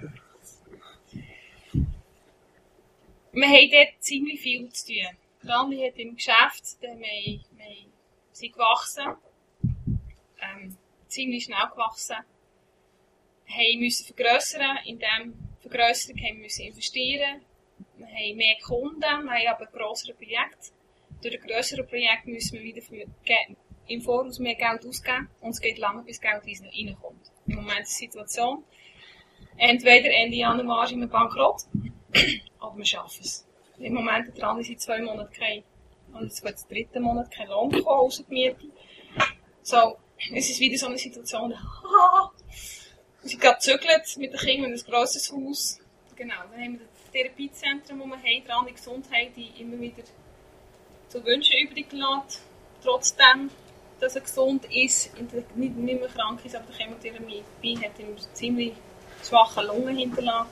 Wir haben dort ziemlich viel zu tun. Randi hat im Geschäft, wir sind gewachsen, ziemlich schnell gewachsen, haben müssen vergrössern, in dem Vergrösserung haben wir investieren. Wir haben mehr Kunden, wir haben aber ein grösseres Projekt. Durch ein grösseres Projekt müssen wir wieder im Voraus mehr Geld ausgeben und es geht lange, bis Geld reinkommt. Im Moment ist die Situation, entweder Ende Januar sind wir bankrott, aber wir schaffen es. Im Moment dran sind 2 Monate und jetzt geht der 3. Monat kein Lohn bekommen, außer die Miete. So, es ist wieder so eine Situation, wir sind gerade gezügelt mit den Kindern in ein grosses Haus. Genau, dann haben wir das Therapiezentrum, das wir haben, dran die Gesundheit, die immer wieder zu wünschen übrig lässt. Trotzdem, dass er gesund ist, nicht mehr krank ist, aber die Chemotherapie hat ihm ziemlich schwache Lungen hinterlassen.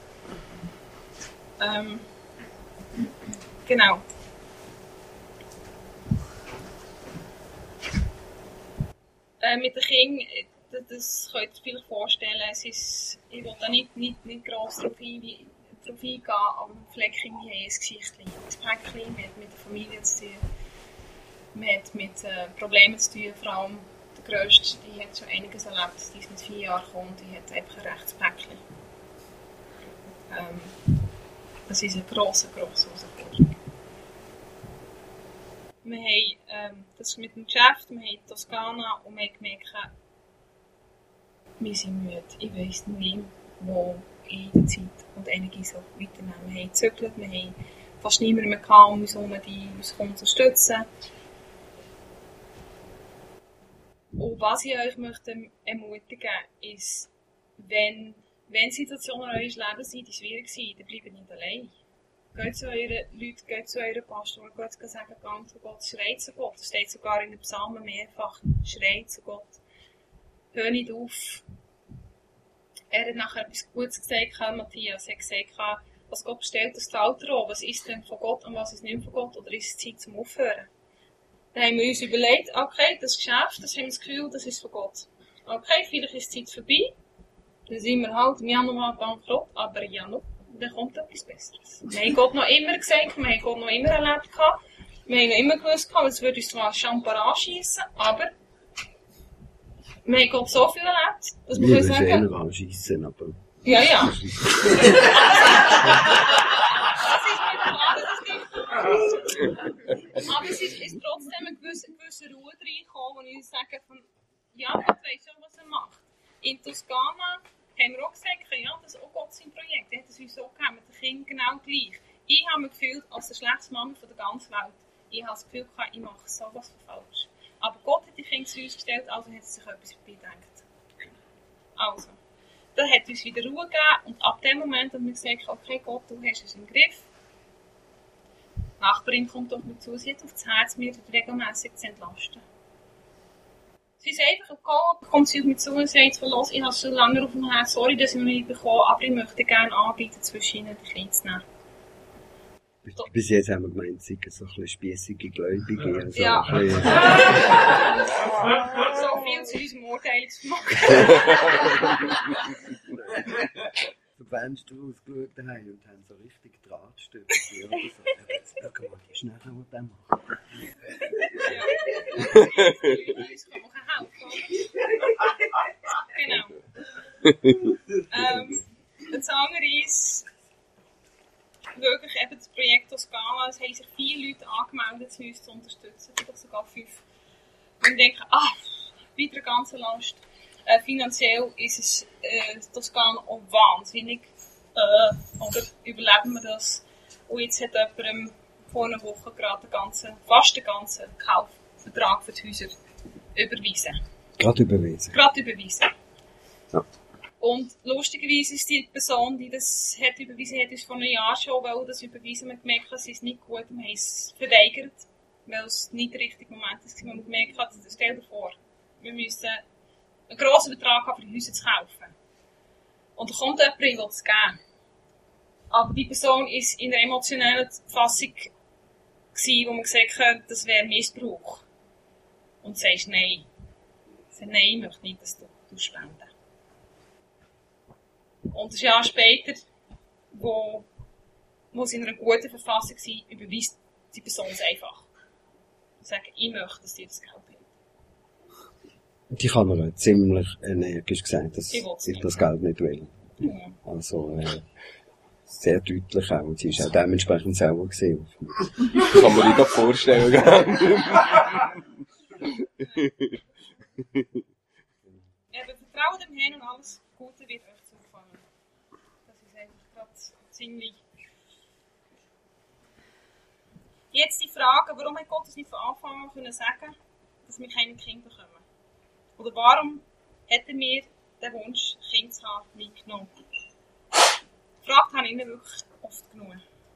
Genau. Mit den Kindern, das könnt ihr euch vielleicht vorstellen, ich will da nicht gross darauf eingehen, darauf eingehen, aber Pfleckkinder haben ein Geschichtchen, ein Päckchen, man hat mit der Familie zu tun, man hat mit Problemen zu tun, vor allem der Grösste, die hat schon einiges erlebt, die ist mit 4 Jahren gekommen und die hat einfach ein rechtes Päckchen. Das ist eine grosse Herausforderung. Wir haben das mit dem Geschäft, wir haben Toskana und wir haben gemerkt, wir sind müde. Ich weiss nicht, wo in der Zeit und Energie so weiternehmen. Wir haben gezögert, wir haben fast niemanden mehr gehabt, um uns herum, die uns unterstützen. Und was ich euch möchte ermutigen, ist, wenn Situationen in eurem Leben sind, die schwierig sind, dann bleibt nicht allein. Geht zu euren Leuten, geht zu euren Pastor, geht zu sagen, gang zu Gott, schreit zu Gott. Das steht sogar in den Psalmen mehrfach, schreit zu Gott. Hör nicht auf. Er hat nachher etwas Gutes gesagt, Matthias. Er hat gesagt, was Gott bestellt, das Alter an. Was ist denn von Gott und was ist nicht von Gott? Oder ist es Zeit zum Aufhören? Dann haben wir uns überlegt, okay, das Geschäft, das haben wir das Gefühl, das ist von Gott. Okay, vielleicht ist die Zeit vorbei. Dann sind wir halt im Januar bankrott, aber ja noch. Dann kommt etwas Besseres. Wir haben Gott noch immer gesagt, wir haben Gott noch immer erlebt. Wir haben noch immer gewusst, es würde uns zwar Champagner anschiessen, aber wir haben Gott so viel erlebt, dass wir können sagen... Wir müssen anschiessen, aber... Ja. Das ist mir klar, das ist nicht klar. Aber es ist trotzdem eine gewisse Ruhe reingekommen, wo ich sage, ja, Gott weiss schon, was er macht. In Toskana haben wir auch gesagt, ja, das ist auch Gott sein Projekt. Er hat es uns so gegeben, mit den Kindern genau gleich. Ich habe mich gefühlt als der schlechteste Mann von der ganzen Welt. Ich habe das Gefühl gehabt, ich mache so was falsch. Aber Gott hat die Kinder zu uns gestellt, also hat er sich etwas bedenkt. Also, das hat uns wieder Ruhe gegeben und ab dem Moment haben wir gesagt, okay Gott, du hast es im Griff. Die Nachbarin kommt auf mich zu, sie hat auf das Herz, mir regelmässig zu entlasten. Sie ist einfach gekommen, kommt sie auf mich zu und sagt, los, ich habe es schon lange auf dem Herz, sorry, dass ich noch nicht bekommen, aber ich möchte gerne anbieten, zwischen ihnen die Kleine zu nehmen. Bis jetzt haben wir gemeint, sie sind so ein bisschen spiessige Gläubige. Also ja. So viel zu unserem Urteilungsvermögen. Zum Fenster rausgeschaut daheim und haben so richtig Drahtstücke oder so. Jetzt schau mal, wie schnell kann man das machen? Ja. Uns kann man helfen. Genau. Das andere ist, wirklich eben das Projekt Toskana, es haben sich viele Leute angemeldet, uns zu unterstützen, vielleicht sogar 5. Und ich denke, wieder eine ganze Last. Finanziell ist es Toskana auch wahnsinnig. Oder überleben wir das? Und jetzt hat jemand vor einer Woche gerade fast den ganzen Kaufvertrag für die Häuser überwiesen. Gerade überwiesen? Gerade überwiesen. Ja. Und lustigerweise ist die Person, die das hat überwiesen hat, ist vor einem Jahr schon, weil das überwiesen hat, gemerkt, es ist nicht gut, wir haben es verweigert, weil es nicht der richtige Moment ist, wo man gemerkt hat, stell dir vor, wir müssen einen grossen Betrag haben, für die Häuser zu kaufen. Und da kommt jemand, der will es geben. Aber die Person ist in einer emotionalen Fassung gewesen, wo man gesagt hat, das wäre Missbrauch. Und du sagst nein. Ich sage, nein, ich möchte nicht, dass du spenden. Und ein Jahr später, wo sie in einer guten Verfassung war, überweist die Person es einfach. Und sagt, ich möchte, dass dir das Geld hilft. Die kann mir ziemlich energisch gesagt, dass ich das Geld nicht will. Ja. Also, sehr deutlich auch. Und sie ist auch dementsprechend sauer gewesen. Kann man sich das vorstellen, gell? Ja, wir vertrauen dem Herrn und alles Gute wird euch zufallen. Das ist eigentlich gerade ziemlich... Jetzt die Frage, warum hat Gott uns nicht von Anfang an können sagen, dass wir keine Kinder bekommen? Oder warum hätten wir den Wunsch, Kinder zu haben, nicht genommen? Gefragt habe ich ihn wirklich oft genug.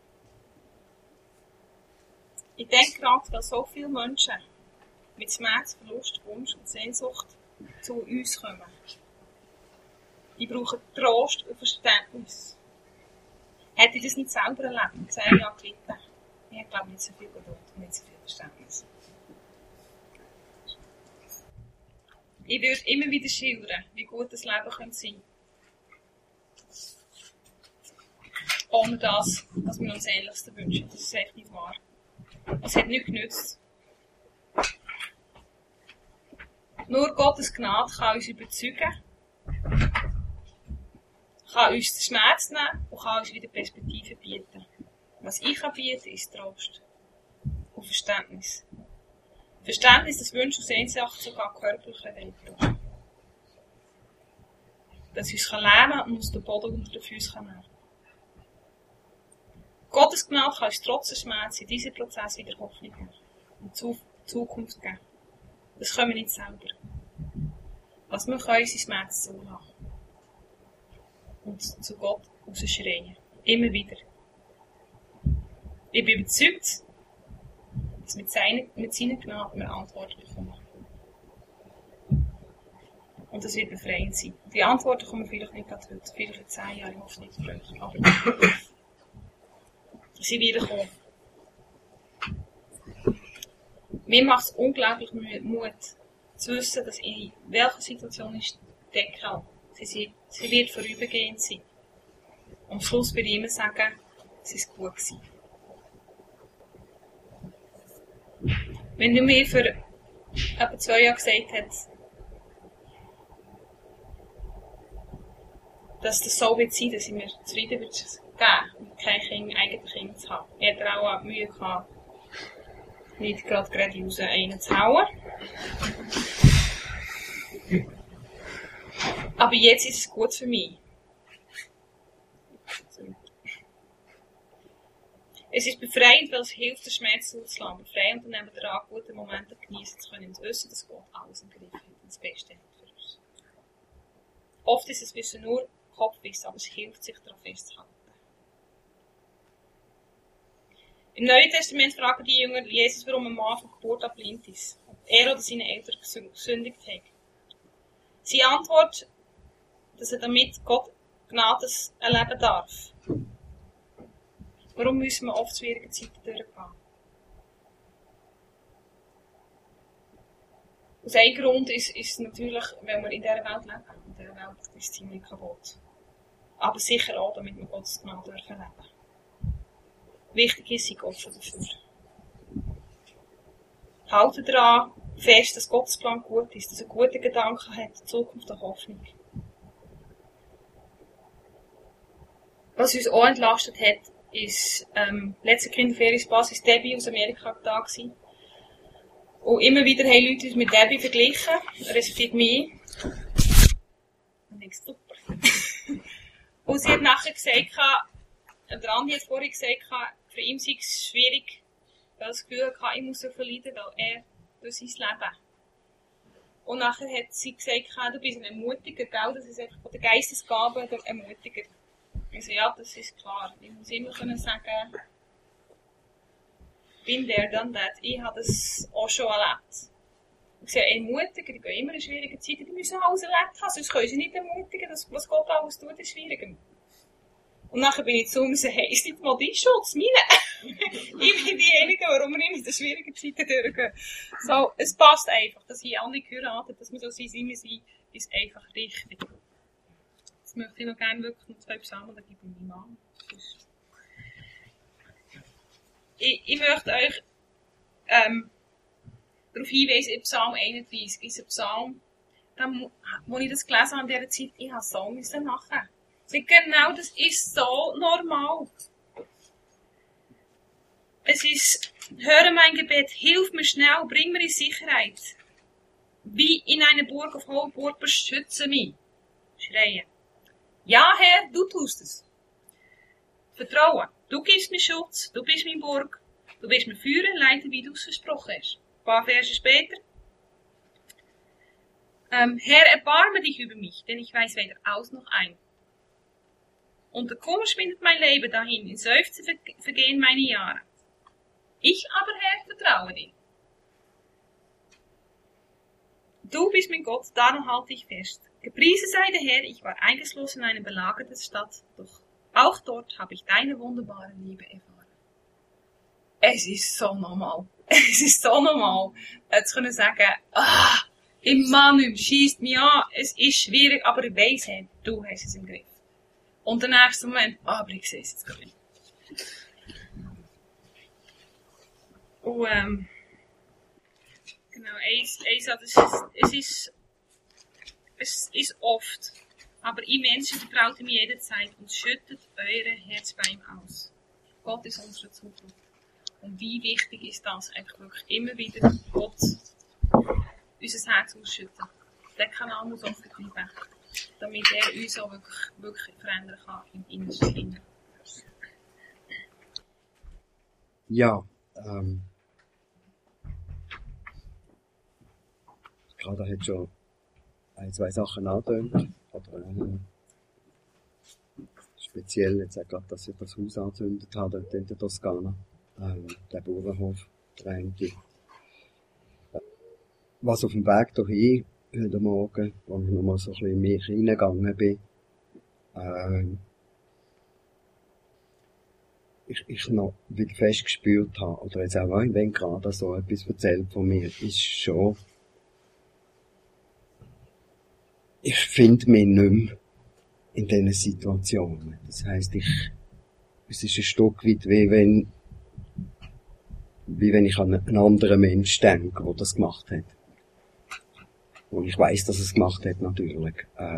Ich denke gerade, dass so viele Menschen mit Schmerz, Verlust, Wunsch und Sehnsucht zu uns kommen. Die brauchen Trost und Verständnis. Hätte ich das nicht selber erlebt und 10 Jahre gelitten, ich habe, glaube nicht so viel Geduld und nicht so viel Verständnis. Ich würde immer wieder schildern, wie gut das Leben sein könnte. ohne das, dass wir uns Ähnliches wünschen. Das ist echt nicht wahr. Es hat nichts genützt. Nur Gottes Gnade kann uns überzeugen, kann uns den Schmerz nehmen und kann uns wieder Perspektive bieten. Was ich kann bieten, ist Trost und Verständnis. Verständnis, dass Wünsche und Sehnsucht sogar körperliche wehtun. Dass uns lernen und uns den Boden unter den Füßen nehmen kann. Gottes Gnade kann uns trotz des Schmerzes in diesem Prozess wieder Hoffnung geben und Zukunft geben. Das können wir nicht selber. Was wir können, ist Schmerz zulassen. Und zu Gott rausschreien. Immer wieder. Ich bin überzeugt, dass mit seiner Gnade wir Antworten bekommen. Und das wird befreiend sein. Die Antworten kommen vielleicht nicht gerade heute, vielleicht in 10 Jahren, ich hoffe nicht früher. Aber sie werden kommen. Mir macht es unglaublich Mut, zu wissen, dass in welcher Situation ich stecke. Sie wird vorübergehend sein. Und am Schluss würde ich immer sagen, es ist gut gewesen. Wenn du mir vor etwa 2 Jahren gesagt hättest, dass das so wird sein, dass ich mir zufrieden würde geben, kein eigenes Kind zu haben. Ich hätte auch Mühe gehabt, nicht gerade geradeaus einen zu hauen. Aber jetzt ist es gut für mich. Es ist befreiend, weil es hilft, den Schmerz zuzulassen. Befreiend und neben daran gute Momente genießen zu können und zu wissen, dass Gott alles im Griff hat und das Beste hat für uns. Oft ist es Wissen nur Kopfwissen, aber es hilft, sich daran festzuhalten. Im Neuen Testament fragen die Jünger Jesus, warum ein Mann von Geburt an blind ist. Ob er oder seine Eltern gesündigt haben. Sie antwortet, dass er damit Gott Gnades erleben darf. Warum müssen wir oft schwierige Zeiten durchgehen? Aus einem Grund ist natürlich, wenn wir in dieser Welt leben. In dieser Welt ist ziemlich kaputt. Aber sicher auch, damit wir Gottes Gnade erleben dürfen. Wichtig ist, sei Gott dafür. Halte daran fest, dass Gottes Plan gut ist, dass er gute Gedanken hat, Zukunft und Hoffnung. Was uns auch entlastet hat, ist, letzte Kinderferienspass ist Debbie aus Amerika da gewesen. Und immer wieder haben Leute uns mit Debbie verglichen, respektive mich. Und ich super. Und sie hat nachher gesagt, der Andi hat vorhin gesagt, für ihn sei es schwierig, weil er das Gefühl hatte, ich muss so viel leiden, weil er durch sein Leben. Und nachher hat sie gesagt, du bist ein Ermutiger, gell? Das ist einfach von der Geistesgabe ein Ermutiger. Ich so, ja, das ist klar. Ich muss immer können sagen, bin der, dann that. Ich habe das auch schon erlebt. Ich sage, Ermutiger, die gehen immer in schwierigen Zeiten, die müssen alles erlebt haben, sonst können sie nicht ermutigen, dass was Gott alles tut, ist schwieriger. Und nachher bin ich zu ihm und sage, hey, ist nicht mal dein Schutz, meine? Ich bin diejenige, warum wir immer in den schwierigen Zeiten durchgehen. So, es passt einfach, dass hier alle geheiratet, dass wir so sind, wie wir sind, ist einfach richtig. Jetzt möchte ich noch gerne wirklich noch 2 Psalmen, dann gebe ich meinen Mann. Ich möchte euch darauf hinweisen, in Psalm 31 ist ein Psalm, wo ich das gelesen habe in dieser Zeit, ich habe so müssen nachher. Genau, das ist so normal. Es ist, höre mein Gebet, hilf mir schnell, bring mir in Sicherheit. Wie in einer Burg auf hoher Burg, beschütze mich. Schreien. Ja, Herr, du tust es. Vertrauen. Du gibst mir Schutz, du bist meine Burg. Du wirst mir führen, leiten, wie du es versprochen hast. Ein paar Verse später. Herr, erbarme dich über mich, denn ich weiß weder aus noch ein. Und der Kummer schwindet mein Leben dahin, in Seufzen vergehen meine Jahre. Ich aber, Herr, vertraue dir. Du bist mein Gott, darum halte ich fest. Gepriesen sei der Herr, ich war eingeschlossen in eine belagerte Stadt, doch auch dort habe ich deine wunderbare Liebe erfahren. Es ist so normal. Es ist so normal, zu können sagen, im Mann schiesst mich an, es ist schwierig, aber ich weiss, Herr, du hast es im Griff. Und der nächste Moment, aber ich sehe es jetzt gar nicht. Und, genau, es ist oft, aber ihr Menschen vertraut ihm jederzeit und schüttet eure Herz bei ihm aus. Gott ist unsere Zuflucht. Und wie wichtig ist das, einfach wirklich immer wieder Gott unser Herz ausschütten. Der Kanal muss offen bleiben, damit er uns auch wirklich verändern kann im Innersten. Ja, gerade hat schon ein, zwei Sachen angetönt, oder speziell jetzt auch gerade, dass ich das Haus angezündet habe, dort in der Toskana, der Bauernhof, der eine. Was auf dem Weg dahin, heute Morgen, wo ich nochmal so ein bisschen in mich hineingegangen bin, ich noch wieder fest gespürt habe, oder jetzt auch wenn gerade so etwas erzählt von mir, ist schon, ich finde mich nicht mehr in diesen Situationen. Das heisst, es ist ein Stück weit wie wenn ich an einen anderen Mensch denke, der das gemacht hat. Und ich weiss, dass er es gemacht hat, natürlich.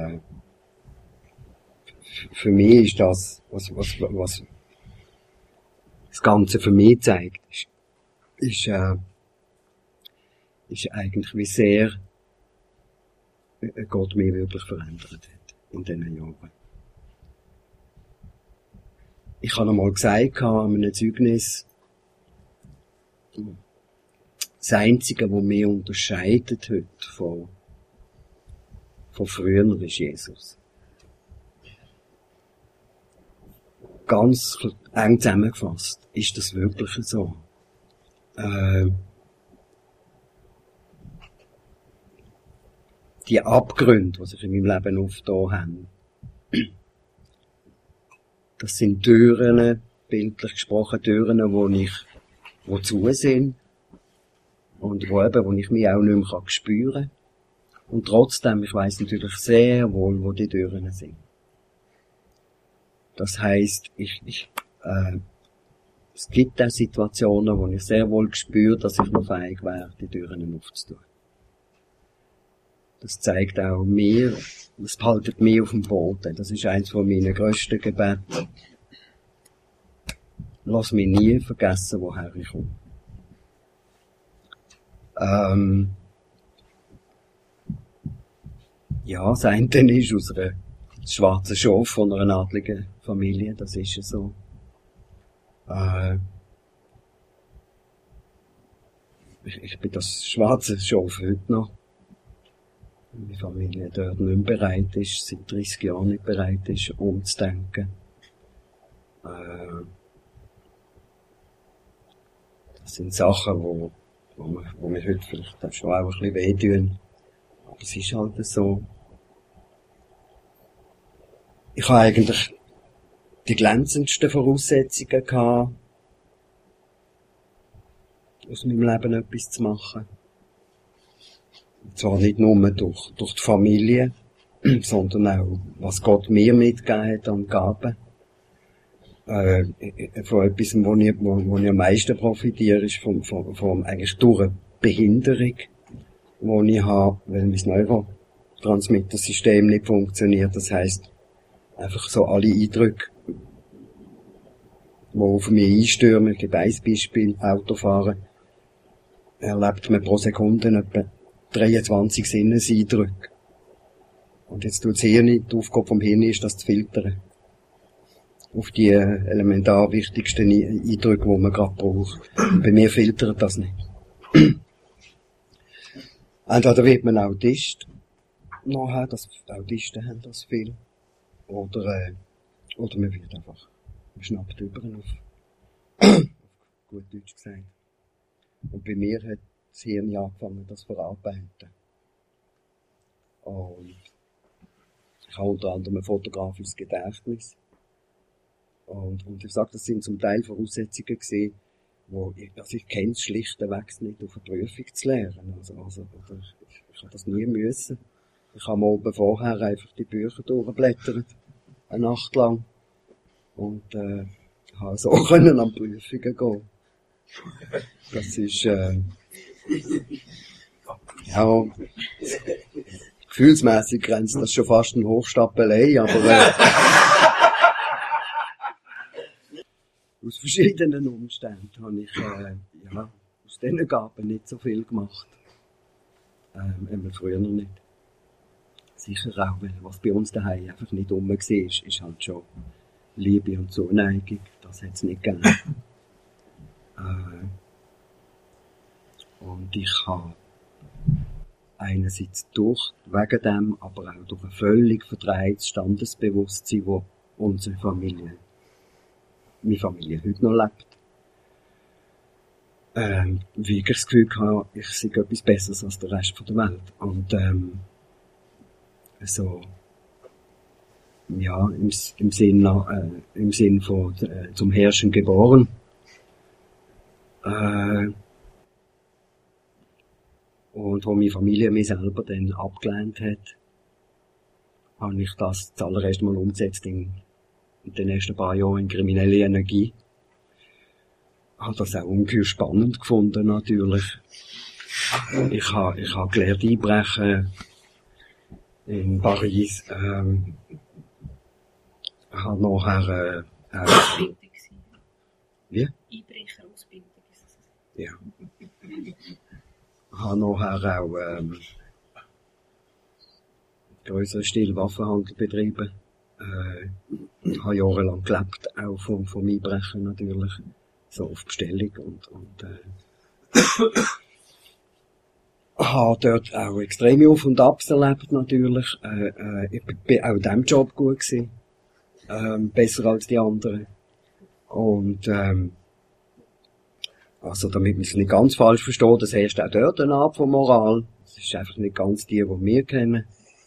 Für mich ist das, was das Ganze für mich zeigt, ist eigentlich, wie sehr Gott mich wirklich verändert hat in diesen Jahren. Ich habe einmal gesagt, an einem Zeugnis, das Einzige, was mich unterscheidet heute von früher, ist Jesus. Ganz eng zusammengefasst ist das wirklich so. Die Abgründe, die sich in meinem Leben aufgetan haben, das sind Türen, bildlich gesprochen, Türen, wo zu sind und wo ich mich auch nicht mehr spüren kann. Und trotzdem, ich weiss natürlich sehr wohl, wo die Türen sind. Das heisst, es gibt auch Situationen, wo ich sehr wohl spüre, dass ich noch fähig wäre, die Türen aufzutun. Das zeigt auch mir, das behaltet mich auf dem Boden. Das ist eins von meinen grössten Gebeten. Lass mich nie vergessen, woher ich komme. Ja, das eine ist aus einer schwarzen Schaf von einer adligen Familie, das ist ja so. Ich bin das schwarze Schaf heute noch. Meine Familie dort nicht mehr bereit ist, seit 30 Jahren nicht bereit ist, umzudenken. Das sind Sachen, wo mir heute vielleicht schon auch ein bisschen wehtun. Aber es ist halt so. Ich habe eigentlich die glänzendsten Voraussetzungen gehabt, aus meinem Leben etwas zu machen. Und zwar nicht nur durch die Familie, sondern auch, was Gott mir mitgegeben hat an Gaben. Von etwas, wo ich am meisten profitiere, ist vom eigentlich durch eine Behinderung, die ich habe, weil mein Neurotransmittersystem nicht funktioniert. Das heisst, einfach so alle Eindrücke, die auf mich einstürmen. Ich gebe ein Beispiel, Autofahren, erlebt man pro Sekunde etwa 23 Sinneseindrücke. Und jetzt tut das Hirn, die Aufgabe vom Hirn ist, das zu filtern. Auf die elementar wichtigsten Eindrücke, die man gerade braucht. Und bei mir filtert das nicht. Entweder wird man Autist nachher, Autisten haben das viel. Oder man wird einfach geschnappt über auf gut Deutsch gesagt. Und bei mir hat das Hirn angefangen, das zu verarbeiten. Und ich habe unter anderem ein fotografisches Gedächtnis. Und ich sage, das sind zum Teil Voraussetzungen gewesen, ich kenne es schlichtweg nicht, auf eine Prüfung zu lernen. Ich habe das nie müssen. Ich habe am Abend vorher einfach die Bücher durchgeblättert. eine Nacht lang. Und, habe so können an Prüfungen gehen. Das ist, ja, gefühlsmässig grenzt das schon fast an Hochstapelei, aber, aus verschiedenen Umständen habe ich, ja, aus diesen Gaben nicht so viel gemacht. Immer früher noch nicht. Sicher auch, weil was bei uns daheim einfach nicht rum war, ist halt schon Liebe und Zuneigung. Das hat es nicht gegeben. Und ich habe einerseits wegen dem, aber auch durch ein völlig verdrehtes Standesbewusstsein, wo meine Familie heute noch lebt. Wie ich das Gefühl habe, ich sei etwas Besseres als der Rest der Welt. Und, so, ja, im Sinn von, zum Herrschen geboren. Und wo meine Familie mich selber dann abgelehnt hat, habe ich das zuallererst mal umgesetzt in den ersten paar Jahren in kriminelle Energie. Habe das auch ungeheuer spannend gefunden, natürlich. Ich habe gelernt einbrechen in Paris, habe nachher, Ausbildung gewesen. wie? Einbrecherausbildung ist das. Ja. Habe nachher auch, grösseren Stil Waffenhandel betrieben. Habe jahrelang gelebt, auch vom Einbrechen natürlich. So auf Bestellung und habe dort auch extreme Auf- und Abs erlebt natürlich. Ich bin auch in diesem Job gut gewesen. Besser als die anderen. Und, also damit man es nicht ganz falsch versteht, das herrscht auch dort eine Art von Moral. Es ist einfach nicht ganz die wir kennen.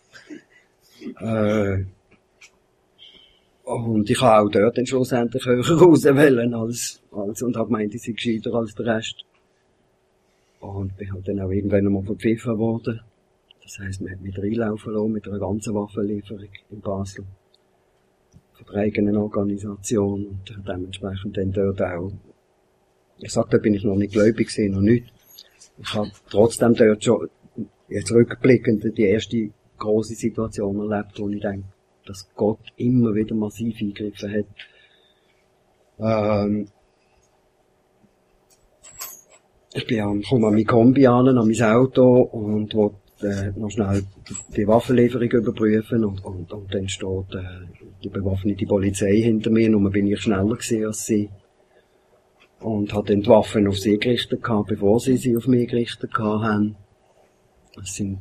Und ich habe auch dort dann schlussendlich höher rauswählen und habe gemeint, ich sei gescheiter als der Rest. Und bin halt dann auch irgendwann einmal verpfiffen worden. Das heisst, man hat mich reinlaufen lassen mit einer ganzen Waffenlieferung in Basel. Von der eigenen Organisation und dementsprechend dann dort auch. Ich sag, da bin ich noch nicht gläubig gewesen, noch nicht. Ich habe trotzdem dort schon, jetzt rückblickend, die erste grosse Situation erlebt, wo ich denke, dass Gott immer wieder massiv eingegriffen hat. Ich komme an mein Kombi an mein Auto und wollte noch schnell die Waffenlieferung überprüfen und dann steht die bewaffnete Polizei hinter mir, und bin ich schneller gewesen als sie. Und hat dann die Waffen auf sie gerichtet gehabt, bevor sie auf mich gerichtet haben. Es sind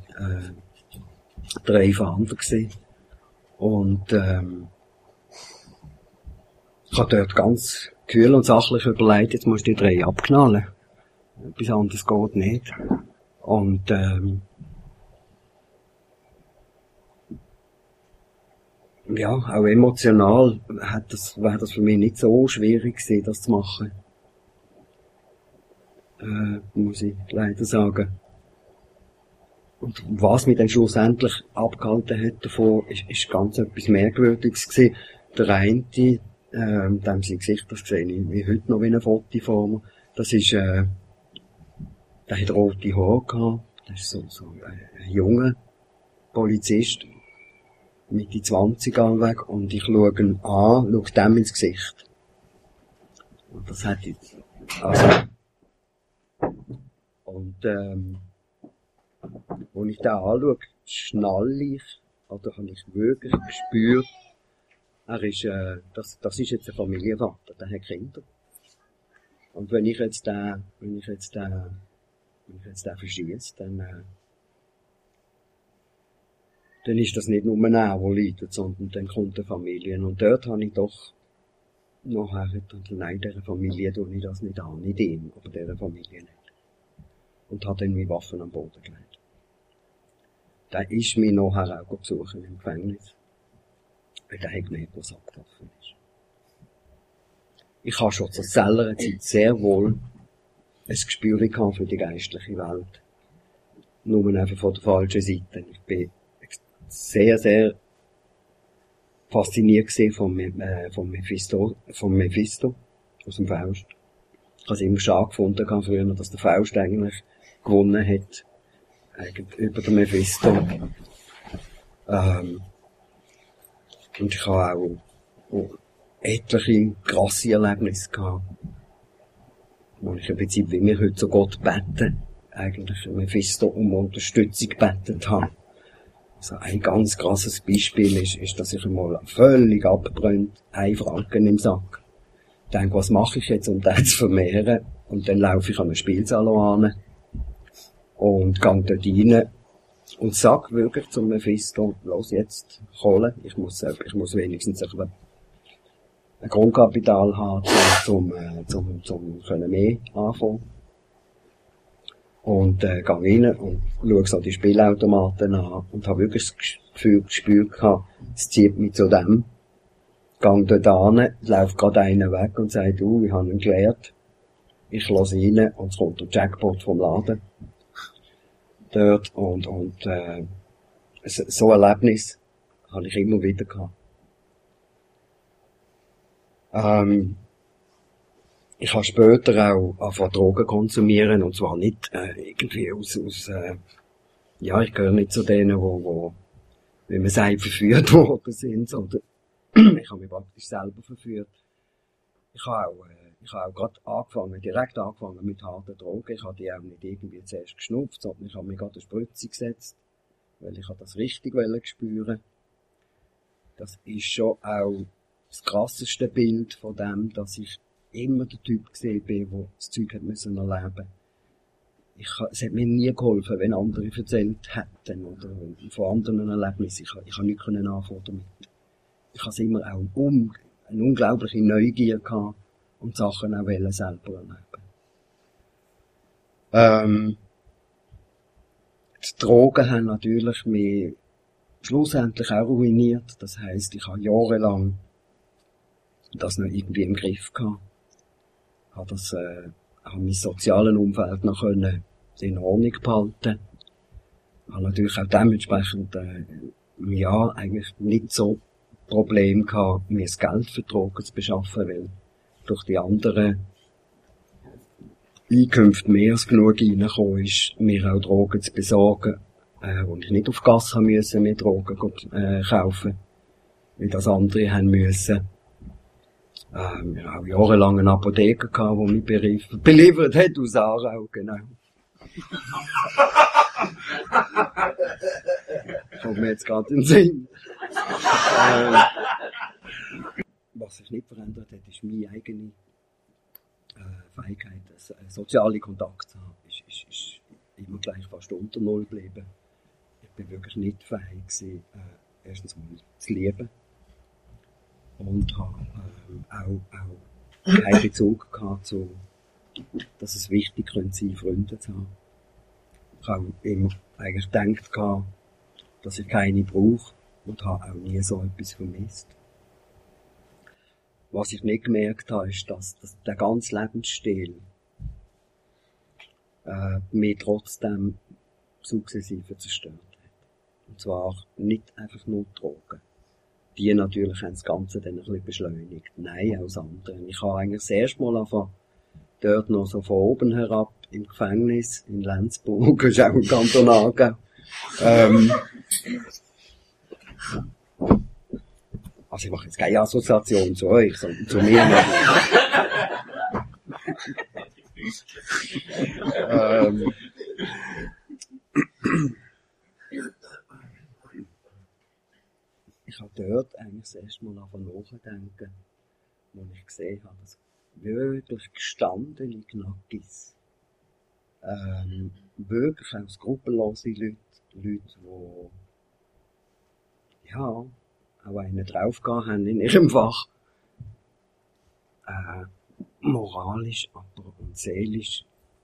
3 Fahnder gewesen. Und ich habe dort ganz kühl und sachlich überlegt, jetzt musst du die 3 abknallen. Etwas anderes geht nicht. Und ja, auch emotional wäre das für mich nicht so schwierig gewesen, das zu machen. Muss ich leider sagen. Und was mich dann schlussendlich abgehalten hat davon, ist ganz etwas Merkwürdiges gewesen. Der eine, dem sein Gesicht, das sehe ich wie heute noch wie ein Foto vor mir. Das ist, der hat rote Haare gehabt. Das ist so ein junger Polizist. Mitte 20 weg. Und ich schaue ihn an, schaue dem ins Gesicht. Und das hat jetzt, also, und, als ich den anschaue, schnalle ich, oder habe ich wirklich gespürt, er ist, das ist jetzt ein Familienvater, der hat Kinder. Und wenn ich jetzt den verschieße, dann ist das nicht nur er, der leidet, sondern dann kommt eine Familie. Und dort habe ich doch nachher gedacht, nein, dieser Familie tue ich das nicht an, nicht ihm, aber dieser Familie nicht. Und habe dann meine Waffen am Boden gelegt. Der ist mich nachher auch besuchen im Gefängnis. Weil der hat gemerkt, was abgelaufen ist. Ich habe schon zur seltenen Zeit sehr wohl ein Gespür gehabt für die geistliche Welt. Nur einfach von der falschen Seite. Ich bin sehr, sehr fasziniert gewesen vom Mephisto, aus dem Faust. Ich habe es immer schade gefunden früher, dass der Faust eigentlich gewonnen hat, über den Mephisto. Und ich habe auch etliche krasse Erlebnisse gehabt, wo ich im Prinzip, wie wir heute zu Gott beten, eigentlich Mephisto um Unterstützung gebetet habe. Also ein ganz krasses Beispiel ist, dass ich einmal völlig abgebrannt, 1 Franken im Sack. Ich denke, was mache ich jetzt, um das zu vermehren? Und dann laufe ich an einen Spielsalon an und gehe dort rein und sag wirklich zum Mephisto, los jetzt, Kohle, ich muss wenigstens ein Grundkapital haben, zum können mehr anfangen. Und gehe rein und schaue so die Spielautomaten an und habe wirklich das Gefühl gespürt gehabt, es zieht mich zu dem. Gehe dort an, läuft gerade einer weg und sagt, ich habe ihn gelernt. Ich lasse rein und es kommt der Jackpot vom Laden. Dort und so ein Erlebnis habe ich immer wieder gehabt. Ich habe später auch angefangen Drogen konsumieren, und zwar nicht irgendwie ich gehöre nicht zu denen, wo wie man sagt, verführt worden sind, oder ich habe mich praktisch selber verführt. Ich habe auch gerade direkt angefangen mit harten Drogen. Ich habe die auch nicht irgendwie zuerst geschnupft, sondern ich habe mir gerade eine Spritze gesetzt, weil ich das richtig spüren. Das ist schon auch das krasseste Bild von dem, dass ich immer der Typ gesehen bin, der das Zeug erleben musste. Es hat mir nie geholfen, wenn andere erzählt hätten oder von anderen Erlebnissen. Ich habe nichts anfangen damit. Ich habe immer auch eine unglaubliche Neugier gehabt und Sachen auch selber erleben. Die Drogen haben natürlich mich schlussendlich auch ruiniert. Das heisst, ich habe jahrelang das noch irgendwie im Griff gehabt. Habe mein soziales Umfeld noch in Ordnung behalten. Habe natürlich auch dementsprechend, eigentlich nicht so Problem gehabt, mir das Geld für Drogen zu beschaffen, weil durch die anderen Einkünfte mehr als genug reingekommen ist, mir auch Drogen zu besorgen, und ich nicht auf Gas haben müssen, mir Drogen kaufen, weil das andere haben müssen. Wir haben auch jahrelang eine Apotheke gehabt, die mich beliefert hat aus Aarau, genau. Kommt mir jetzt gerade in den Sinn. Was sich nicht verändert hat, ist meine eigene Fähigkeit, soziale Kontakte zu haben. Ist immer gleich fast unter Null geblieben. Ich bin wirklich nicht fähig gewesen, erstens mal zu lieben. Und habe auch keinen Bezug gehabt zu, dass es wichtig könnte sein, Freunde zu haben. Ich habe immer eigentlich gedacht, dass ich keine brauche und habe auch nie so etwas vermisst. Was ich nicht gemerkt habe, ist, dass der ganze Lebensstil mich trotzdem sukzessive zerstört hat. Und zwar nicht einfach nur Drogen. Die natürlich haben das Ganze dann ein bisschen beschleunigt. Nein, auch das andere. Ich habe eigentlich das erste Mal angefangen, dort noch so von oben herab im Gefängnis in Lenzburg, das ist auch im Kanton Aargau. Also ich mache jetzt keine Assoziation zu euch, sondern zu mir. Ich habe dort eigentlich das erste Mal nachdenken, wo ich gesehen habe, dass wirklich gestandene Knackis, wirklich auch skrupellose Leute, die auch einen draufgehauen haben in ihrem Fach, moralisch, aber und seelisch,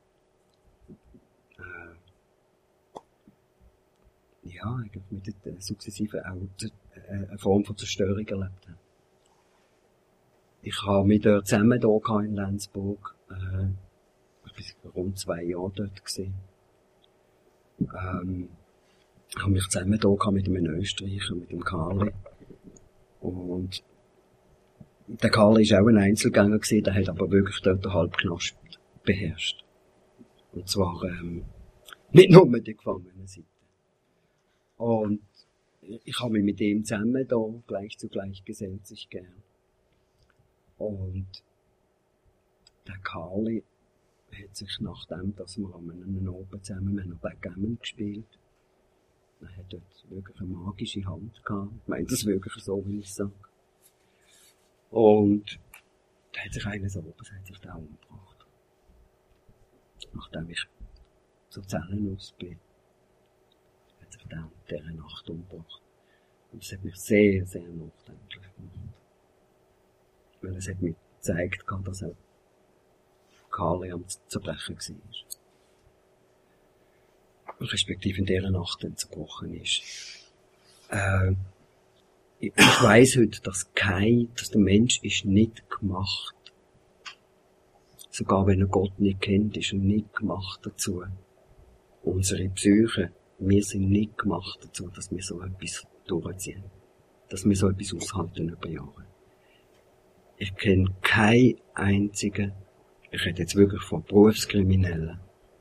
eigentlich mit der sukzessiven auch eine Form von Zerstörung erlebt haben. Ich habe mich dort zusammen hier in Lenzburg, ich war rund 2 Jahre dort gewesen. Ich habe mich zusammen hier mit einem Österreicher, mit dem Karli. Und der Karl war auch ein Einzelgänger gewesen, der hat aber wirklich dort den Halbknast beherrscht. Und zwar, nicht nur mit der Gefangenenseite. Und ich habe mich mit ihm zusammen da gleich zu gleich gesellt, gern. Und der Karli hat sich nachdem, dass wir an einem Abend zusammen, wir haben noch Backgammon gespielt, er hat dort wirklich eine magische Hand gehabt. Ich meine das wirklich so, wie ich sage. Und da hat sich eines Abends da umgebracht. Nachdem ich so Zellen aus bin, hat sich der in dieser Nacht umgebracht. Und das hat mich sehr, sehr nachdenklich gemacht. Weil es hat mir gezeigt, dass er Karli am Zerbrechen war. Respektive in dieser Nacht dann zerbrochen ist. Ich weiss heute, dass der Mensch ist nicht gemacht. Sogar wenn er Gott nicht kennt, ist er nicht gemacht dazu. Unsere Psyche, wir sind nicht gemacht dazu, dass wir so etwas durchziehen. Dass wir so etwas aushalten über Jahre. Ich kenne keinen einzigen, ich rede jetzt wirklich von Berufskriminellen,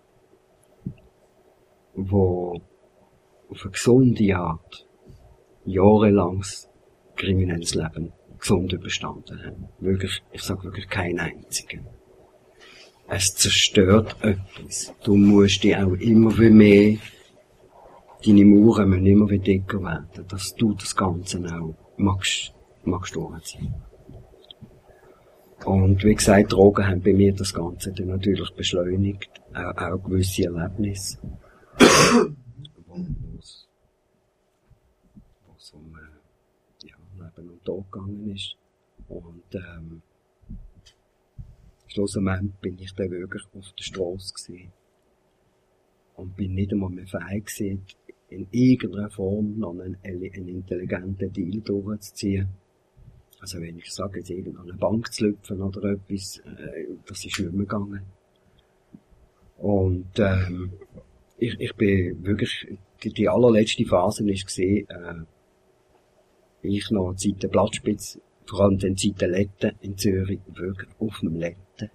wo auf eine gesunde Art jahrelanges kriminelles Leben gesund überstanden haben. Wirklich, ich sage wirklich keinen einzigen. Es zerstört etwas. Du musst dich auch immer wie mehr, deine Mauern müssen immer wie dicker werden, dass du das Ganze auch magst durchziehen. Und wie gesagt, Drogen haben bei mir das Ganze dann natürlich beschleunigt, auch gewisse Erlebnisse, was um Leben und Tod gegangen ist. Und schlussendlich bin ich dann wirklich auf der Strasse gewesen und bin nicht einmal mehr fähig gewesen, in irgendeiner Form noch einen intelligenten Deal durchzuziehen. Also wenn ich sage, jetzt irgendeine Bank zu lüpfen oder etwas, das ist nicht mehr gegangen. Und ich bin wirklich, die allerletzte Phase ist gesehen, ich noch seit der Blattspitze, vor allem den seit der Letten in Zürich, wirklich auf dem Letten.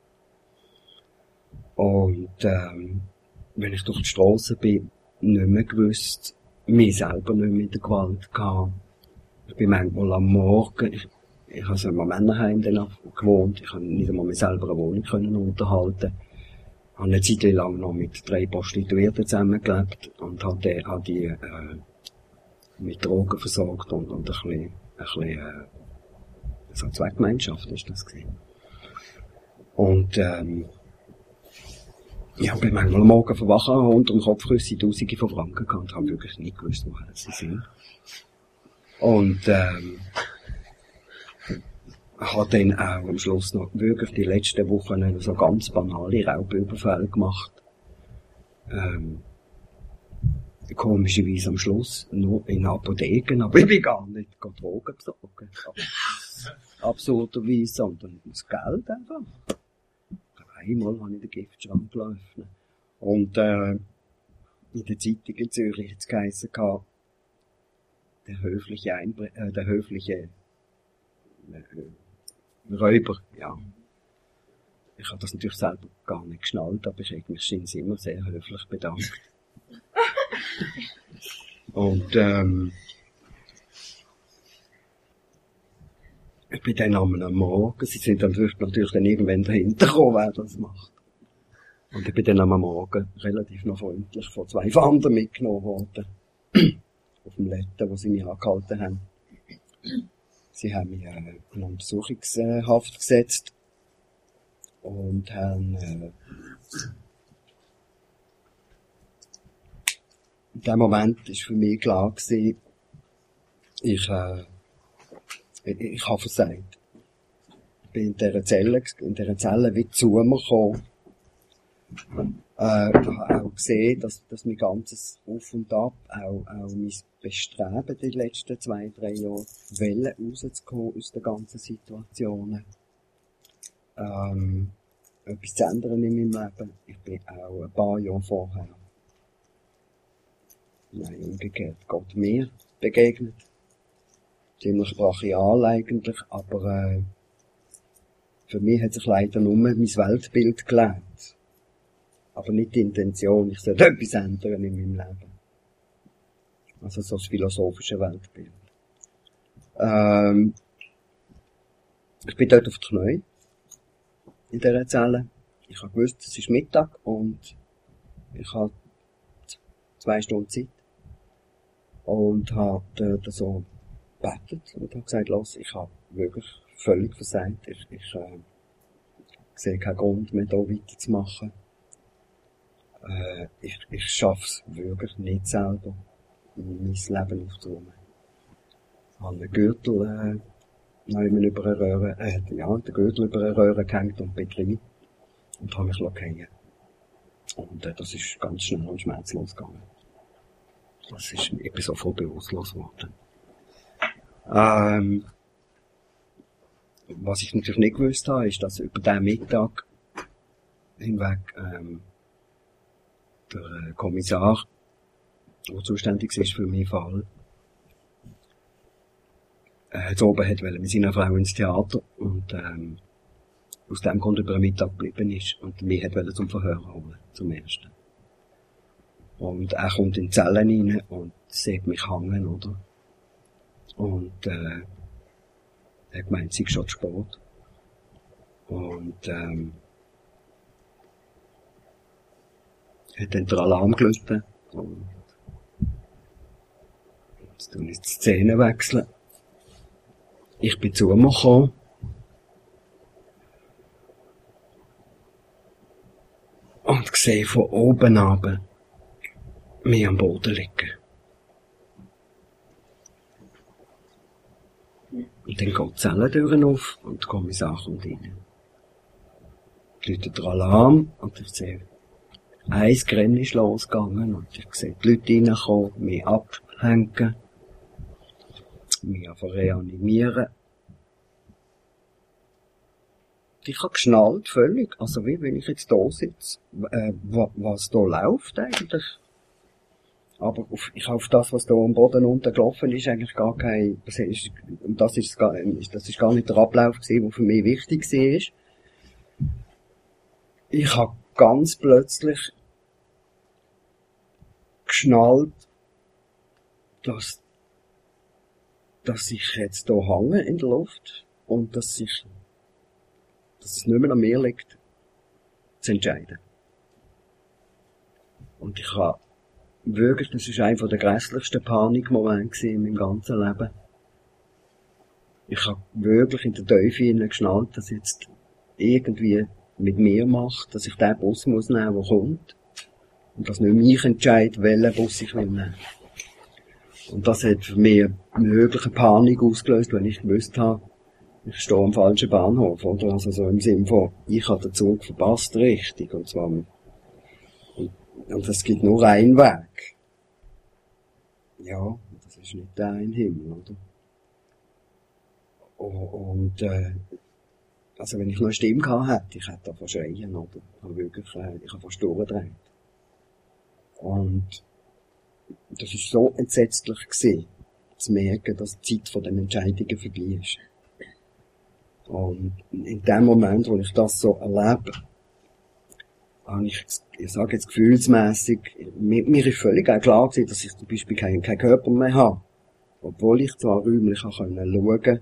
Und wenn ich durch die Strasse bin, nicht mehr gewusst, mich selber nicht mehr in der Gewalt gehabt. Ich bin manchmal am Morgen, ich habe so in einem Männerheim gewohnt, ich konnte nicht einmal mir selber eine Wohnung unterhalten. Ich habe eine Zeit lang noch mit 3 Prostituierten zusammengelebt und habe die mit Drogen versorgt und ein bisschen so eine Zweckgemeinschaft ist das gewesen. Und ich habe manchmal am Morgen verwachen und unter dem Kopfrüssel Tausende von Franken gehabt und habe wirklich nicht gewusst, woher sie sind. Und habe dann auch am Schluss noch wirklich die letzten Wochen so ganz banale Raubüberfälle gemacht. Komischerweise am Schluss nur in Apotheken, aber ich bin gar nicht Drogen besorgen. Absurderweise, sondern das Geld einfach. Einmal habe ich den Giftschrank geöffnet. Und in der Zeitung in Zürich hat es geheissen, der höfliche Räuber, ja. Ich habe das natürlich selber gar nicht geschnallt, aber ich habe mich immer sehr höflich bedankt. Und ich bin dann am Morgen, sie sind dann natürlich dann irgendwann dahinter gekommen, wer das macht. Und ich bin dann am Morgen relativ noch freundlich von 2 Fahndern mitgenommen worden. Auf dem Letten, wo sie mich angehalten haben. Sie haben mich in Untersuchungshaft gesetzt und haben in dem Moment ist für mich klar gewesen, ich habe versagt. Ich bin in dieser Zelle wie zu mir gekommen. Ich habe auch gesehen, dass mein ganzes Auf und Ab, auch mein Bestreben die letzten 2-3 Jahre, rauszukommen aus den ganzen Situationen, etwas zu ändern in meinem Leben. Ich bin auch ein paar Jahre vorher, umgekehrt, Gott mir begegnet. ziemlich brachial eigentlich, aber für mich hat sich leider nur mein Weltbild gelernt. Aber nicht die Intention, ich sollte etwas ändern in meinem Leben. Also so das philosophische Weltbild. Ich bin dort auf die Knie, in dieser Zelle. Ich habe gewusst, es ist Mittag und ich habe 2 Stunden Zeit. Und habe dort so gebetet und habe gesagt, los, ich habe wirklich völlig versagt. Ich sehe keinen Grund mehr, hier weiterzumachen. Ich schaffe es wirklich nicht selber, mein Leben aufzuräumen. Ich habe einen Gürtel über eine Röhre, den Gürtel über eine Röhre gehängt und bin drin und habe mich fallen. Und das ist ganz schnell und schmerzlos gegangen. Ich bin sofort bewusstlos geworden. Was ich natürlich nicht gewusst habe, ist, dass über diesen Mittag hinweg der Kommissar, der zuständig ist für meinen Fall, zu oben hat mit seiner Frau ins Theater und aus dem Grund über den Mittag geblieben ist und mich hat zum Verhör holen, zum ersten. Und er kommt in die Zelle rein und sieht mich hängen, oder? Und er gemeint, es ist schon zu spät. Und hat dann den Alarm geläutet und jetzt tue ich die Szene wechseln. Ich bin zu mir gekommen. Und sehe von oben runter mich am Boden liegen. Und dann geht die Zellentür auf und der Kommissar kommt rein. Läutet der Alarm und ich sehe, ein Rennen ist losgegangen und ich sehe die Leute reinkommen, mich abhängen, mich einfach reanimieren. Ich habe geschnallt, völlig. Also wie wenn ich jetzt da sitze, was da läuft eigentlich. Aber ich habe auf das, was da am Boden unten gelaufen ist, eigentlich gar kein, das ist gar nicht der Ablauf gewesen, der für mich wichtig war. Ich habe ganz plötzlich geschnallt, dass ich jetzt hier hänge in der Luft und dass es nicht mehr an mir liegt, zu entscheiden. Und ich habe wirklich, das war einer der grässlichsten Panikmomente in meinem ganzen Leben. Ich habe wirklich in der Teufel geschnallt, dass jetzt irgendwie mit mir macht, dass ich den Bus muss nehmen, der kommt. Und dass nicht mich entscheidet, welchen Bus ich will nehmen. Und das hat für mich eine mögliche Panik ausgelöst, wenn ich gewusst habe, ich stehe am falschen Bahnhof, oder? Also so im Sinne von, ich habe den Zug verpasst, richtig. Und zwar, und es gibt nur einen Weg. Ja, das ist nicht der ein Himmel, oder? Und, also wenn ich noch eine Stimme gehabt hätte, ich hätte da verschreien, oder? Ich habe wirklich, ich habe fast durchgedreht. Und das ist so entsetzlich gewesen, zu merken, dass die Zeit von den Entscheidungen vorbei ist. Und in dem Moment, wo ich das so erlebe, habe ich sage jetzt gefühlsmässig, mir ist völlig auch klar gewesen, dass ich zum Beispiel keinen Körper mehr habe. Obwohl ich zwar räumlich schauen konnte.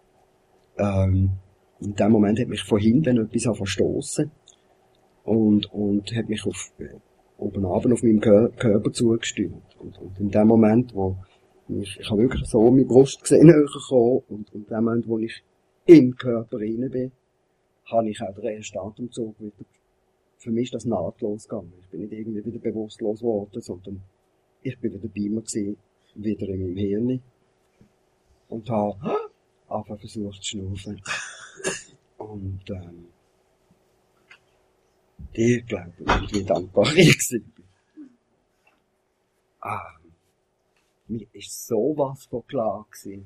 In dem Moment hat mich von hinten etwas verstoßen und hat mich oben auf meinem Körper zugestürmt. Und in dem Moment, wo ich habe wirklich so meine Brust gesehen, näher gekommen, und in dem Moment, wo ich im Körper rein bin, habe ich auch den ersten Atemzug wieder. Für mich ist das nahtlos gegangen. Ich bin nicht irgendwie wieder bewusstlos geworden, sondern ich bin wieder bei mir gewesen, wieder in meinem Hirn. Und habe einfach versucht zu schnaufen. Und, ich glaube, wie dankbar ich war. Mir ist sowas von klar gewesen,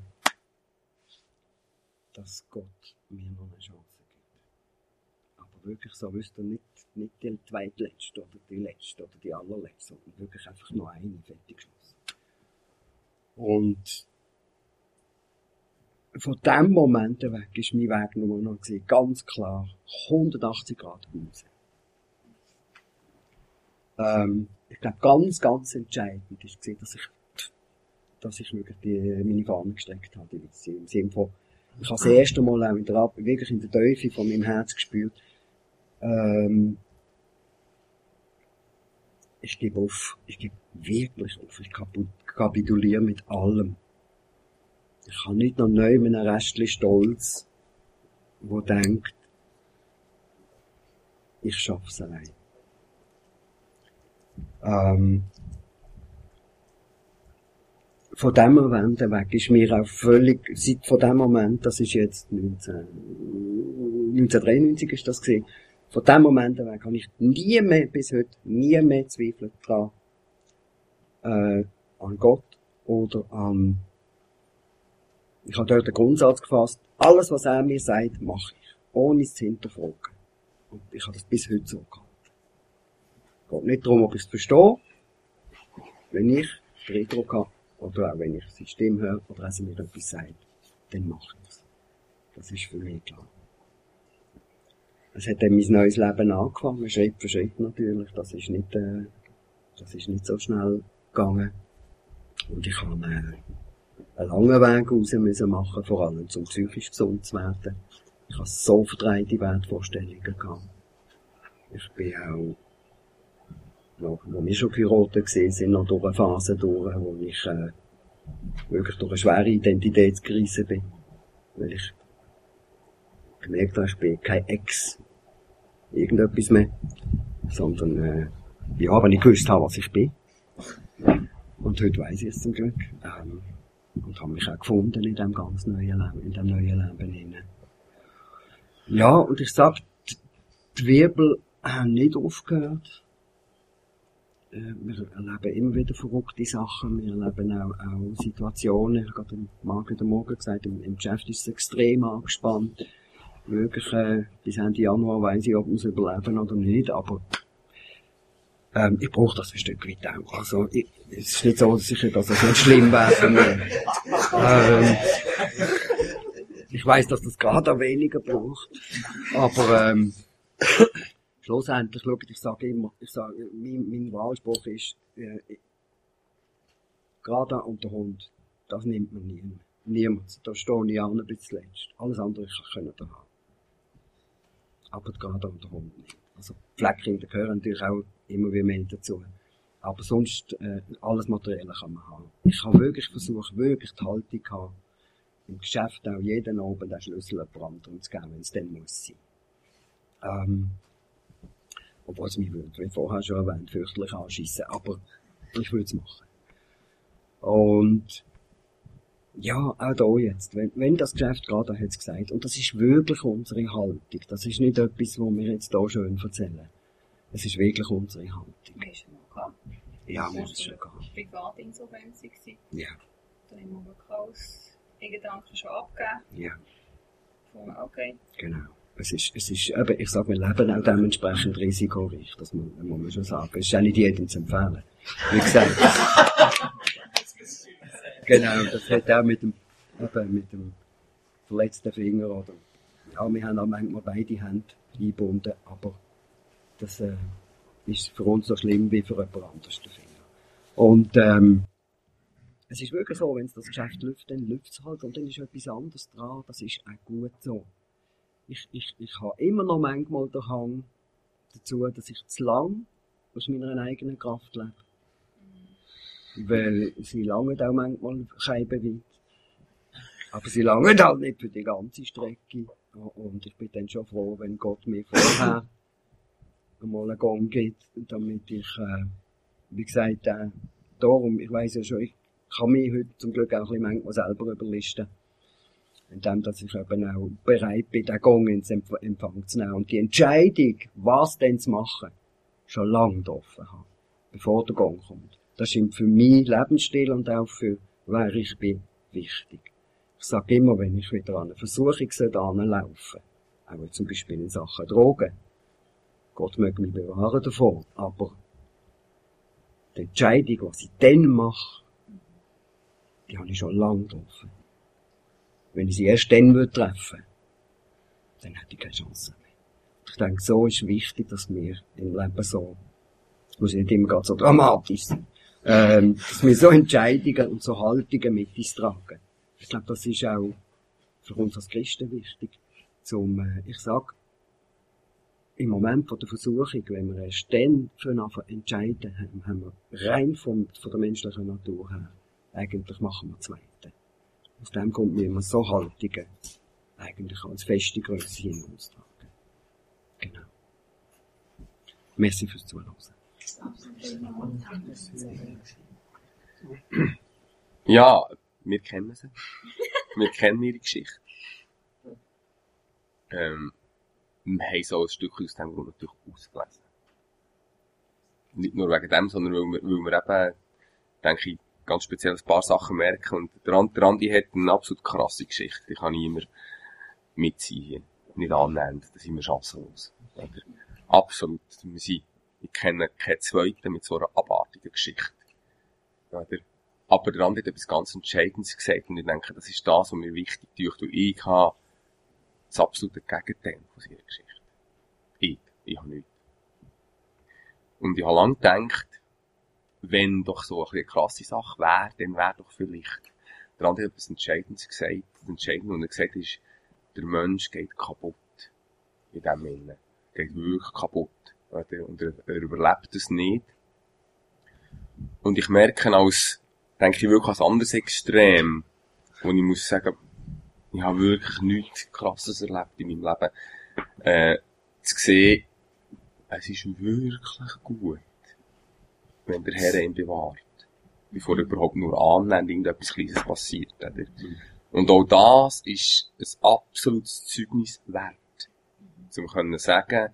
dass Gott mir noch eine Chance gibt. Aber wirklich so, wisst ihr, nicht die zweitletzte oder die letzte oder die allerletzte, sondern wirklich einfach nur eine fertig geschossen. Und von dem Moment weg ist mein Weg nur noch gewesen, ganz klar 180 Grad raus. Ich glaube, ganz, ganz entscheidend ist gewesen, dass ich wirklich meine Fahne gestreckt habe, die Weisse. Im Sinne von, ich habe das erste Mal auch wirklich in der Tiefe von meinem Herz gespürt, ich gebe wirklich auf, ich kapituliere mit allem. Ich habe nicht noch neu mit einem Restchen Stolz, wo denkt, ich schaff's allein. Von dem Moment weg ist mir auch völlig, seit von dem Moment, das ist jetzt 1993 ist das gewesen, von dem Moment weg habe ich nie mehr, bis heute, nie mehr Zweifel dran, an Gott oder an, ich habe dort den Grundsatz gefasst, alles was er mir sagt, mache ich, ohne es zu hinterfragen. Und ich habe das bis heute so gehabt. Es geht nicht darum, ob ich es verstehe, wenn ich den Eindruck habe, oder auch wenn ich seine Stimme höre, oder er mir etwas sagt, dann mache ich es. Das ist für mich klar. Es hat dann mein neues Leben angefangen, Schritt für Schritt natürlich, das ist nicht so schnell gegangen. Und ich habe einen langen Weg raus müssen machen, vor allem zum psychisch gesund zu werden. Ich habe so verdreite Wertvorstellungen gehabt. Ich bin auch, wo wir schon geheiratet waren, sind noch durch eine Phase durch, wo ich wirklich durch eine schwere Identitätskrise bin. Weil ich gemerkt habe, ich bin kein Ex irgendetwas mehr, sondern wenn ich gewusst habe, was ich bin. Und heute weiss ich es zum Glück. Und habe mich auch gefunden in dem ganz neuen Leben, in dem neuen Leben hinein. Ja, und ich sag, die Wirbel haben nicht aufgehört. Wir erleben immer wieder verrückte Sachen. Wir erleben auch Situationen. Ich habe gerade heute Morgen gesagt, im Geschäft ist es extrem angespannt. Wirklich, bis Ende Januar weiss ich, ob wir es überleben oder nicht, aber ich brauche das ein Stück weit auch. Also, es ist nicht so sicher, dass es nicht schlimm wäre für mich. Ich weiss, dass das gerade auch weniger braucht. Aber schlussendlich, schaut, ich sage immer, mein Wahlspruch ist, gerade und der Hund, das nimmt man niemand. Niemand. Da stehe ich an bis zuletzt. Alles andere kann ich da haben. Aber gerade und der Hund nicht. Also Pflegekinder gehören natürlich auch immer wie mehr dazu. Aber sonst, alles Materielle kann man haben. Ich habe wirklich versucht, wirklich die Haltung zu haben, im Geschäft auch jeden Abend den Schlüssel jemand anderem zu geben, wenn es dann muss sein. Obwohl es mich würde, wie vorher schon erwähnt, fürchterlich anschiessen. Aber ich würde es machen. Und ja, auch da jetzt, wenn das Geschäft gerade hat es gesagt, und das ist wirklich unsere Haltung, das ist nicht etwas, was wir jetzt hier schön erzählen. Es ist wirklich unsere Haltung. Hast du noch gehabt? Ja, wir haben es schon gehabt. Privatinsolvenz gewesen. Ja. Dann haben wir wirklich alles in Gedanken schon abgegeben. Ja. Okay. Genau. Es ist, eben, ich sage, wir leben auch dementsprechend risikoreich, das muss man schon sagen. Es ist auch nicht jedem zu empfehlen. Wie gesagt. Genau, das hat auch mit dem verletzten Finger oder, ja, wir haben auch manchmal beide Hände eingebunden, aber das, ist für uns so schlimm wie für jemand anderes der Finger. Und, es ist wirklich so, wenn es das Geschäft läuft, dann läuft es halt und dann ist etwas anderes dran, das ist auch gut so. Ich habe immer noch manchmal den Hang dazu, dass ich zu lang aus meiner eigenen Kraft lebe. Weil sie langen auch manchmal weit. Aber sie langen halt nicht für die ganze Strecke. Und ich bin dann schon froh, wenn Gott mir vorher einmal einen Gang gibt, damit ich, wie gesagt, darum, ich weiss ja schon, ich kann mich heute zum Glück auch ein bisschen manchmal selber überlisten. Indem, dass ich eben auch bereit bin, den Gang ins Empfang zu nehmen. Und die Entscheidung, was denn zu machen, schon lange getroffen habe, bevor der Gang kommt. Das ist für meinen Lebensstil und auch für wer ich bin wichtig. Ich sage immer, wenn ich wieder an eine Versuchung laufen, auch zum Beispiel in Sachen Drogen, Gott möge mich bewahren davon, aber die Entscheidung, was ich dann mache, die habe ich schon lange getroffen. Wenn ich sie erst dann treffen würde, dann hätte ich keine Chance mehr. Ich denke, so ist wichtig, dass wir im Leben so, es muss nicht immer gerade so dramatisch sein, dass wir so Entscheidungen und so Haltungen mit uns tragen. Ich glaube, das ist auch für uns als Christen wichtig. Ich sag, im Moment von der Versuchung, wenn wir erst dann für entscheiden, haben wir rein von der menschlichen Natur her, eigentlich machen wir Zweite. Aus dem Grund müssen wir so Haltungen eigentlich als feste Grösse in uns tragen. Genau. Merci fürs Zuhören. Ja, wir kennen sie. Wir kennen ihre Geschichte. Wir haben so ein Stück aus dem Grund natürlich ausgelesen. Nicht nur wegen dem, sondern weil wir eben, denke ich, ganz speziell ein paar Sachen merken. Und der Andi hat eine absolut krasse Geschichte. Die kann ich immer mitziehen. Nicht annähernd. Da sind wir chancenlos. Oder? Absolut. Ich kenne keinen zweiten mit so einer abartigen Geschichte. Oder? Aber der Andi hat etwas ganz Entscheidendes gesagt. Und ich denke, das ist das, was mir wichtig ist. Und ich habe das absolute Gegenteil von seiner Geschichte. Ich habe nichts. Und ich habe lange gedacht, wenn doch so eine krasse Sache wäre, dann wäre doch vielleicht, der andere hat etwas Entscheidendes gesagt. Das Entscheidende, was er gesagt hat, ist, der Mensch geht kaputt. In dem Sinne. Geht wirklich kaputt. Und er überlebt es nicht. Und ich merke denke ich wirklich als anderes Extrem, wo ich muss sagen, ich habe wirklich nichts Krasses erlebt in meinem Leben, zu sehen, es ist wirklich gut, wenn der Herr ihn bewahrt, bevor überhaupt nur annähernd irgendetwas Kleines passiert. Oder? Und auch das ist ein absolutes Zeugnis wert, um zu sagen,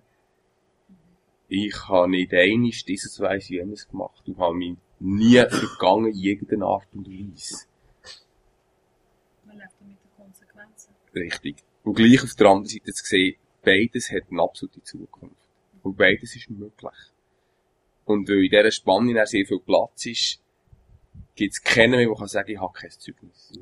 ich habe nicht einmal dieses weiss jenes gemacht und habe mich nie vergangen in irgendeiner Art und Weise. Man lebt mit den Konsequenzen. Richtig. Und gleich auf der anderen Seite zu sehen, beides hat eine absolute Zukunft. Und beides ist möglich. Und weil in dieser Spanne sehr viel Platz ist, gibt es keinen mehr, der sagen kann, ich habe kein Zeugnis.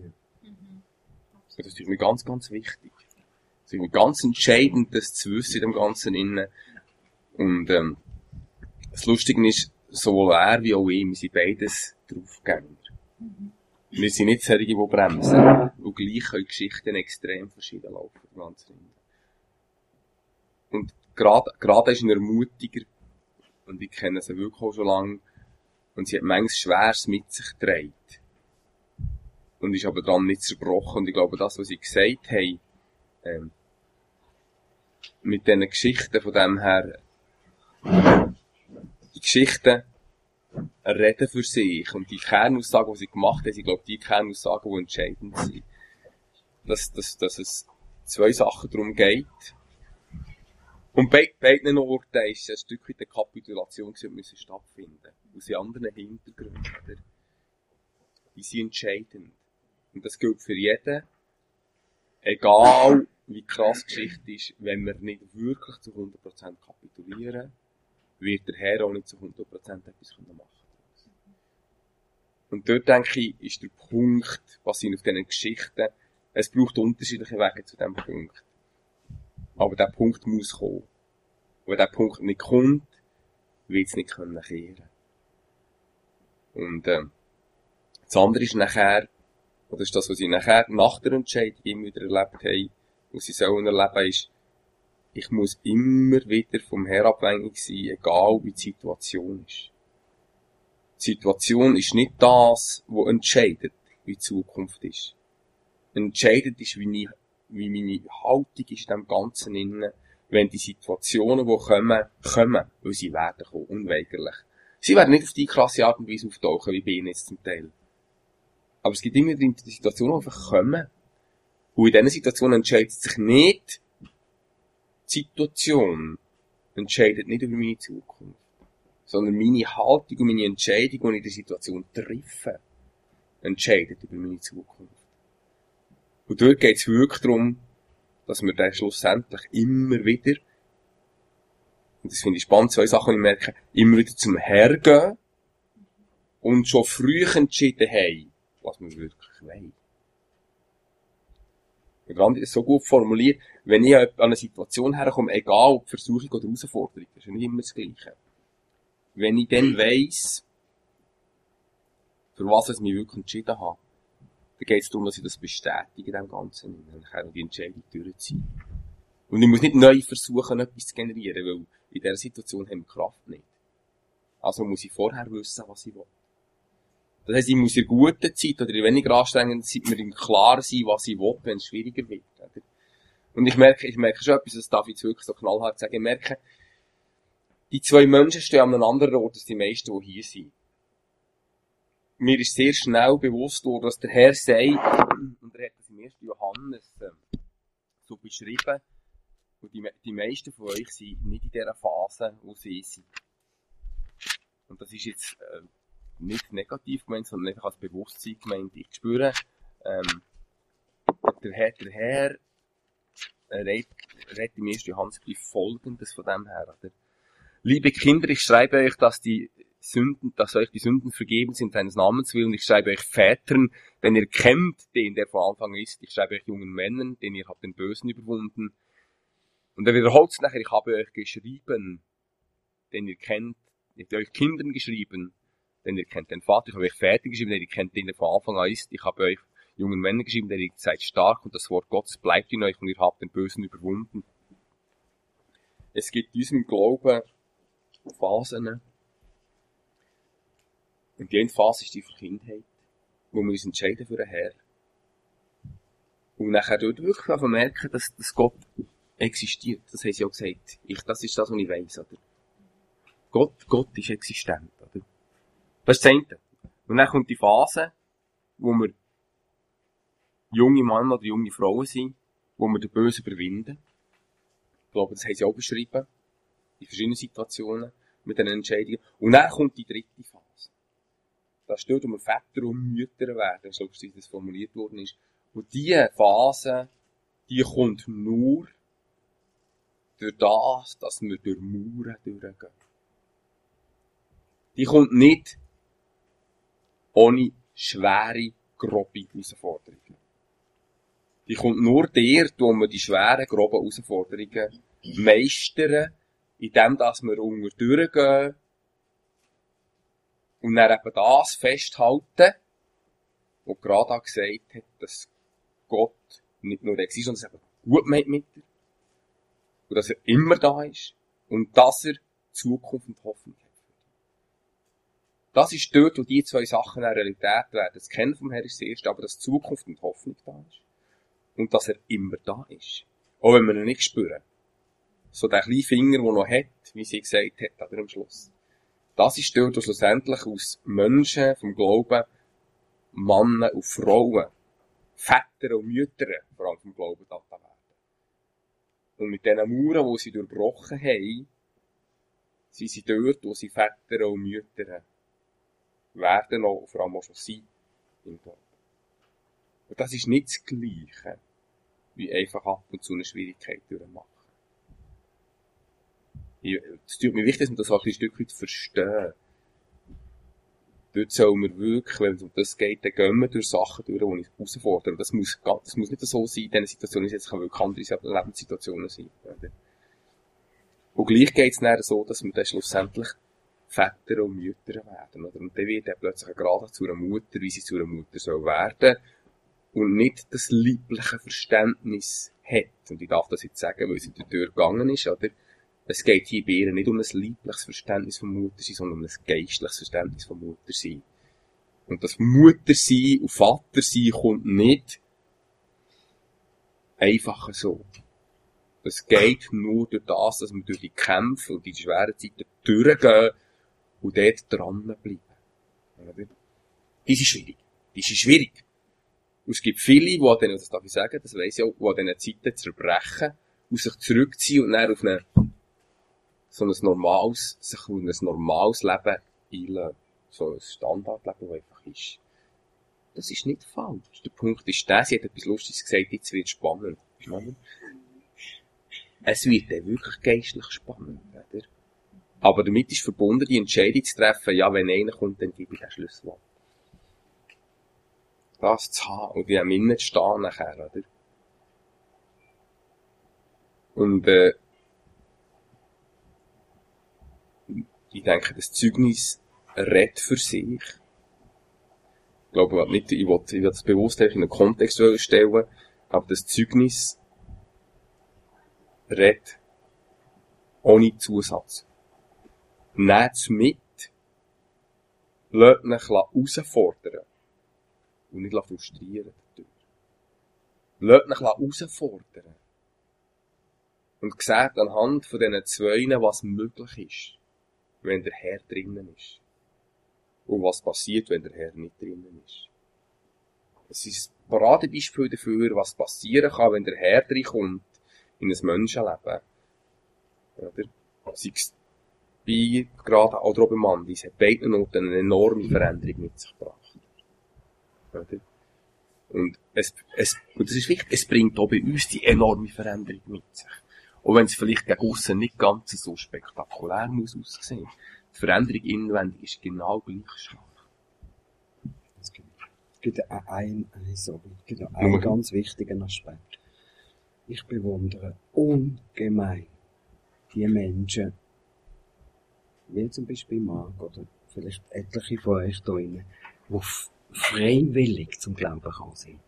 Das ist mir ganz, ganz wichtig. Das ist mir ganz entscheidend, das zu wissen in dem Ganzen innen. Und das Lustige ist, sowohl er wie auch ich, wir sind beides Draufgänger. Wir sind nicht solche, die bremsen. Und gleich können Geschichten extrem verschieden laufen. Ganz und gerade ist ein Ermutiger, und ich kenne sie wirklich auch schon lange, und sie hat manchmal Schweres mit sich getragen. Und ist aber dran nicht zerbrochen. Und ich glaube, das, was sie gesagt haben, mit diesen Geschichten von dem her, die Geschichten reden für sich. Und die Kernaussagen, die sie gemacht haben, sind, glaube ich, die Kernaussagen, die entscheidend sind. Dass es zwei Sachen darum geht. Und bei beiden Orten ist ein Stück weit eine Kapitulation müssen stattfinden. Aus den anderen Hintergründen. Die sind entscheidend. Und das gilt für jeden. Egal, wie krass die Geschichte ist, wenn wir nicht wirklich zu 100% kapitulieren, wird der Herr auch nicht zu 100% etwas machen. Und dort, denke ich, ist der Punkt, was sind auf diesen Geschichten, es braucht unterschiedliche Wege zu diesem Punkt. Aber der Punkt muss kommen. Und wenn der Punkt nicht kommt, wird es nicht kehren können. Und das andere ist nachher, oder ist das, was sie nachher nach der Entscheidung immer wieder erlebt haben, was sie sollen erleben, ist, ich muss immer wieder vom Herrn abhängig sein, egal wie die Situation ist. Die Situation ist nicht das, was entscheidet, wie die Zukunft ist. Entscheidend ist, wie meine Haltung ist in dem Ganzen innen, wenn die Situationen, die kommen, weil sie werden kommen, unweigerlich. Sie werden nicht auf die krasse Art und Weise auftauchen, wie bei Ihnen jetzt zum Teil. Aber es gibt immer die Situationen, die einfach kommen. Und in diesen Situationen entscheidet sich nicht die Situation, entscheidet nicht über meine Zukunft, sondern meine Haltung und meine Entscheidung, die ich in der Situation treffe, entscheidet über meine Zukunft. Und dort geht es wirklich darum, dass wir dann schlussendlich immer wieder, und das finde ich spannend, zwei Sachen, die ich merke, immer wieder zum Herrn gehen und schon früh entschieden haben, was wir wirklich wollen. Der Grandi ist so gut formuliert, wenn ich an eine Situation herkomme, egal ob Versuchung oder Herausforderung, das ist ja nicht immer das Gleiche. Wenn ich dann weiss, für was ich mich wirklich entschieden habe, dann geht es darum, dass ich das bestätige, dem Ganzen, und dann kann ich die Entscheidung durchziehen. Und ich muss nicht neu versuchen, etwas zu generieren, weil in dieser Situation haben wir Kraft nicht. Also muss ich vorher wissen, was ich will. Das heisst, ich muss in guter Zeit oder in weniger anstrengender Zeit mir im Klaren sein, was ich will, wenn es schwieriger wird. Oder? Und ich merke schon etwas, das darf ich jetzt wirklich so knallhart sagen. Ich merke, die zwei Menschen stehen an einem anderen Ort als die meisten, die hier sind. Mir ist sehr schnell bewusst worden, dass der Herr sagt, und er hat das im 1. Johannes so beschrieben, und die meisten von euch sind nicht in dieser Phase, wo sie sind. Und das ist jetzt nicht negativ gemeint, sondern einfach als Bewusstsein gemeint. Ich spüre, der Herr redet im 1. Johannesbrief Folgendes von dem her. Oder? Liebe Kinder, ich schreibe euch, dass euch die Sünden vergeben sind, seines Namens willen. Ich schreibe euch Vätern, denn ihr kennt den, der von Anfang ist. Ich schreibe euch jungen Männern, denn ihr habt den Bösen überwunden. Und er wiederholt es nachher, ich habe euch geschrieben, denn ihr kennt, ich habe euch Kindern geschrieben, denn ihr kennt den Vater. Ich habe euch Väter geschrieben, denn ihr kennt den, der von Anfang an ist. Ich habe euch jungen Männern geschrieben, denn ihr seid stark und das Wort Gottes bleibt in euch und ihr habt den Bösen überwunden. Es gibt in unserem Glauben Phasen. Und die eine Phase ist die Kindheit, wo wir uns entscheiden für den Herr. Und nachher dort wirklich einfach merken, dass Gott existiert. Das haben sie auch gesagt. Das ist das, was ich weiss, oder? Gott ist existent, oder? Das ist das eine. Und dann kommt die Phase, wo wir junge Männer oder junge Frauen sind, wo wir den Bösen überwinden. Ich glaube, das haben sie auch beschrieben. In verschiedenen Situationen. Mit den Entscheidungen. Und dann kommt die dritte Phase. Da steht, wo wir Väter und Mütter werden, so wie das formuliert worden ist. Und diese Phase, die kommt nur durch das, dass wir durch Mauern durchgehen. Die kommt nicht ohne schwere, grobe Herausforderungen. Die kommt nur dort, wo wir die schweren, groben Herausforderungen meistern, indem dass wir unter durchgehen und dann eben das festhalten, was gerade auch gesagt hat, dass Gott nicht nur existiert, sondern dass er eben gut meint mit dir. Und dass er immer da ist. Und dass er Zukunft und Hoffnung hat. Das ist dort, wo die zwei Sachen eine Realität werden. Das Kennen vom Herrn ist das Erste, aber dass Zukunft und Hoffnung da ist. Und dass er immer da ist. Auch wenn wir ihn nicht spüren. So der kleine Finger, der noch hat, wie sie gesagt hat, aber am Schluss. Das ist dort, wo schlussendlich aus Menschen vom Glauben Männer und Frauen, Väter und Mütter, vor allem vom Glauben, da werden. Und mit diesen Mauern, die sie durchbrochen haben, sind sie dort, wo sie Väter und Mütter werden auch, vor allem auch schon sein, im Glauben. Und das ist nicht das Gleiche, wie einfach ab und zu eine Schwierigkeit durchmachen. Es tut mir wichtig, dass wir das auch ein Stück weit verstehen. Dort sollen wir wirklich, wenn es um das geht, dann gehen wir durch Sachen durch, die uns herausfordern. Das muss nicht so sein, in diesen Situationen, jetzt kann wirklich andere Lebenssituationen sein. Und gleich geht es dann so, dass wir dann schlussendlich Väter und Mütter werden. Oder? Und dann wird dann plötzlich gerade zu einer Mutter, wie sie zu einer Mutter soll werden. Und nicht das liebliche Verständnis hat. Und ich darf das jetzt sagen, weil sie dort gegangen ist, oder? Es geht hier bei ihr nicht um ein liebliches Verständnis von Muttersein, sondern um ein geistliches Verständnis von Muttersein. Und das Muttersein und Vatersein kommt nicht einfach so. Es geht nur durch das, dass wir durch die Kämpfe und die schweren Zeiten durchgehen und dort dranbleiben. Die sind schwierig. Die sind schwierig. Und es gibt viele, die an denen, das darf ich sagen, das weiss ich auch, die an diesen Zeiten zerbrechen und sich zurückziehen und dann auf sich ein normales Leben einlassen. So ein Standardleben, das einfach ist. Das ist nicht falsch. Der Punkt ist der, sie hat etwas Lustiges gesagt, jetzt wird es spannend. Es wird dann wirklich geistlich spannend, oder? Aber damit ist verbunden, die Entscheidung zu treffen, ja, wenn einer kommt, dann gebe ich den Das zu haben und in einem Innen zu stehen nachher, oder? Und ich denke, das Zeugnis redet für sich. Ich glaube nicht, ich will das bewusst in einen Kontext stellen, aber das Zeugnis redet ohne Zusatz. Nehmt es mit, lasst euch herausfordern und nicht frustrieren dadurch. Lasst euch herausfordern und seht anhand von diesen Zweien, was möglich ist, wenn der Herr drinnen ist. Und was passiert, wenn der Herr nicht drinnen ist. Es ist ein Paradebeispiel dafür, was passieren kann, wenn der Herr reinkommt in ein Menschenleben. Oder? Sei es gerade oder auch beim Mann, es hat beiden Noten eine enorme Veränderung mit sich gebracht. Oder? Und das ist wichtig, es bringt auch bei uns die enorme Veränderung mit sich. Auch wenn es vielleicht gegen aussen nicht ganz so spektakulär muss aussehen. Die Veränderung inwendig ist genau gleich stark. Es gibt einen ganz wichtigen Aspekt. Ich bewundere ungemein die Menschen, wie zum Beispiel Marc oder vielleicht etliche von euch da drinnen, die freiwillig zum Glauben gekommen sind.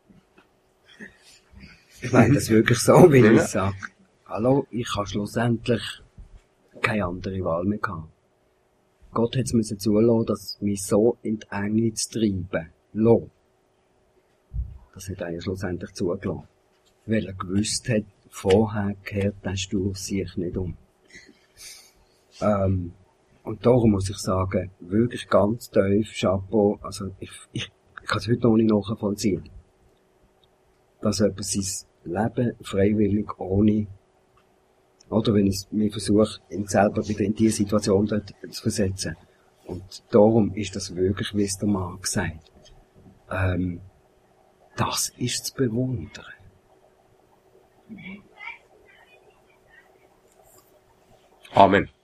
Ich meine das wirklich so, wie ich sage. Hallo, ich habe schlussendlich keine andere Wahl mehr gehabt. Gott hat es zulassen, dass mich so in die Enge zu treiben lassen. Das hat er schlussendlich zugelassen. Weil er gewusst hat, vorher kehrt der Sturz sich nicht um. Und darum muss ich sagen, wirklich ganz tief, Chapeau, also ich kann es heute noch nicht nachvollziehen. Dass jemand sein Leben freiwillig ohne, oder wenn ich mir versuche, ihn selber wieder in diese Situation dort zu versetzen. Und darum ist das wirklich, wie es der Mann gesagt hat. Das ist zu bewundern. Amen.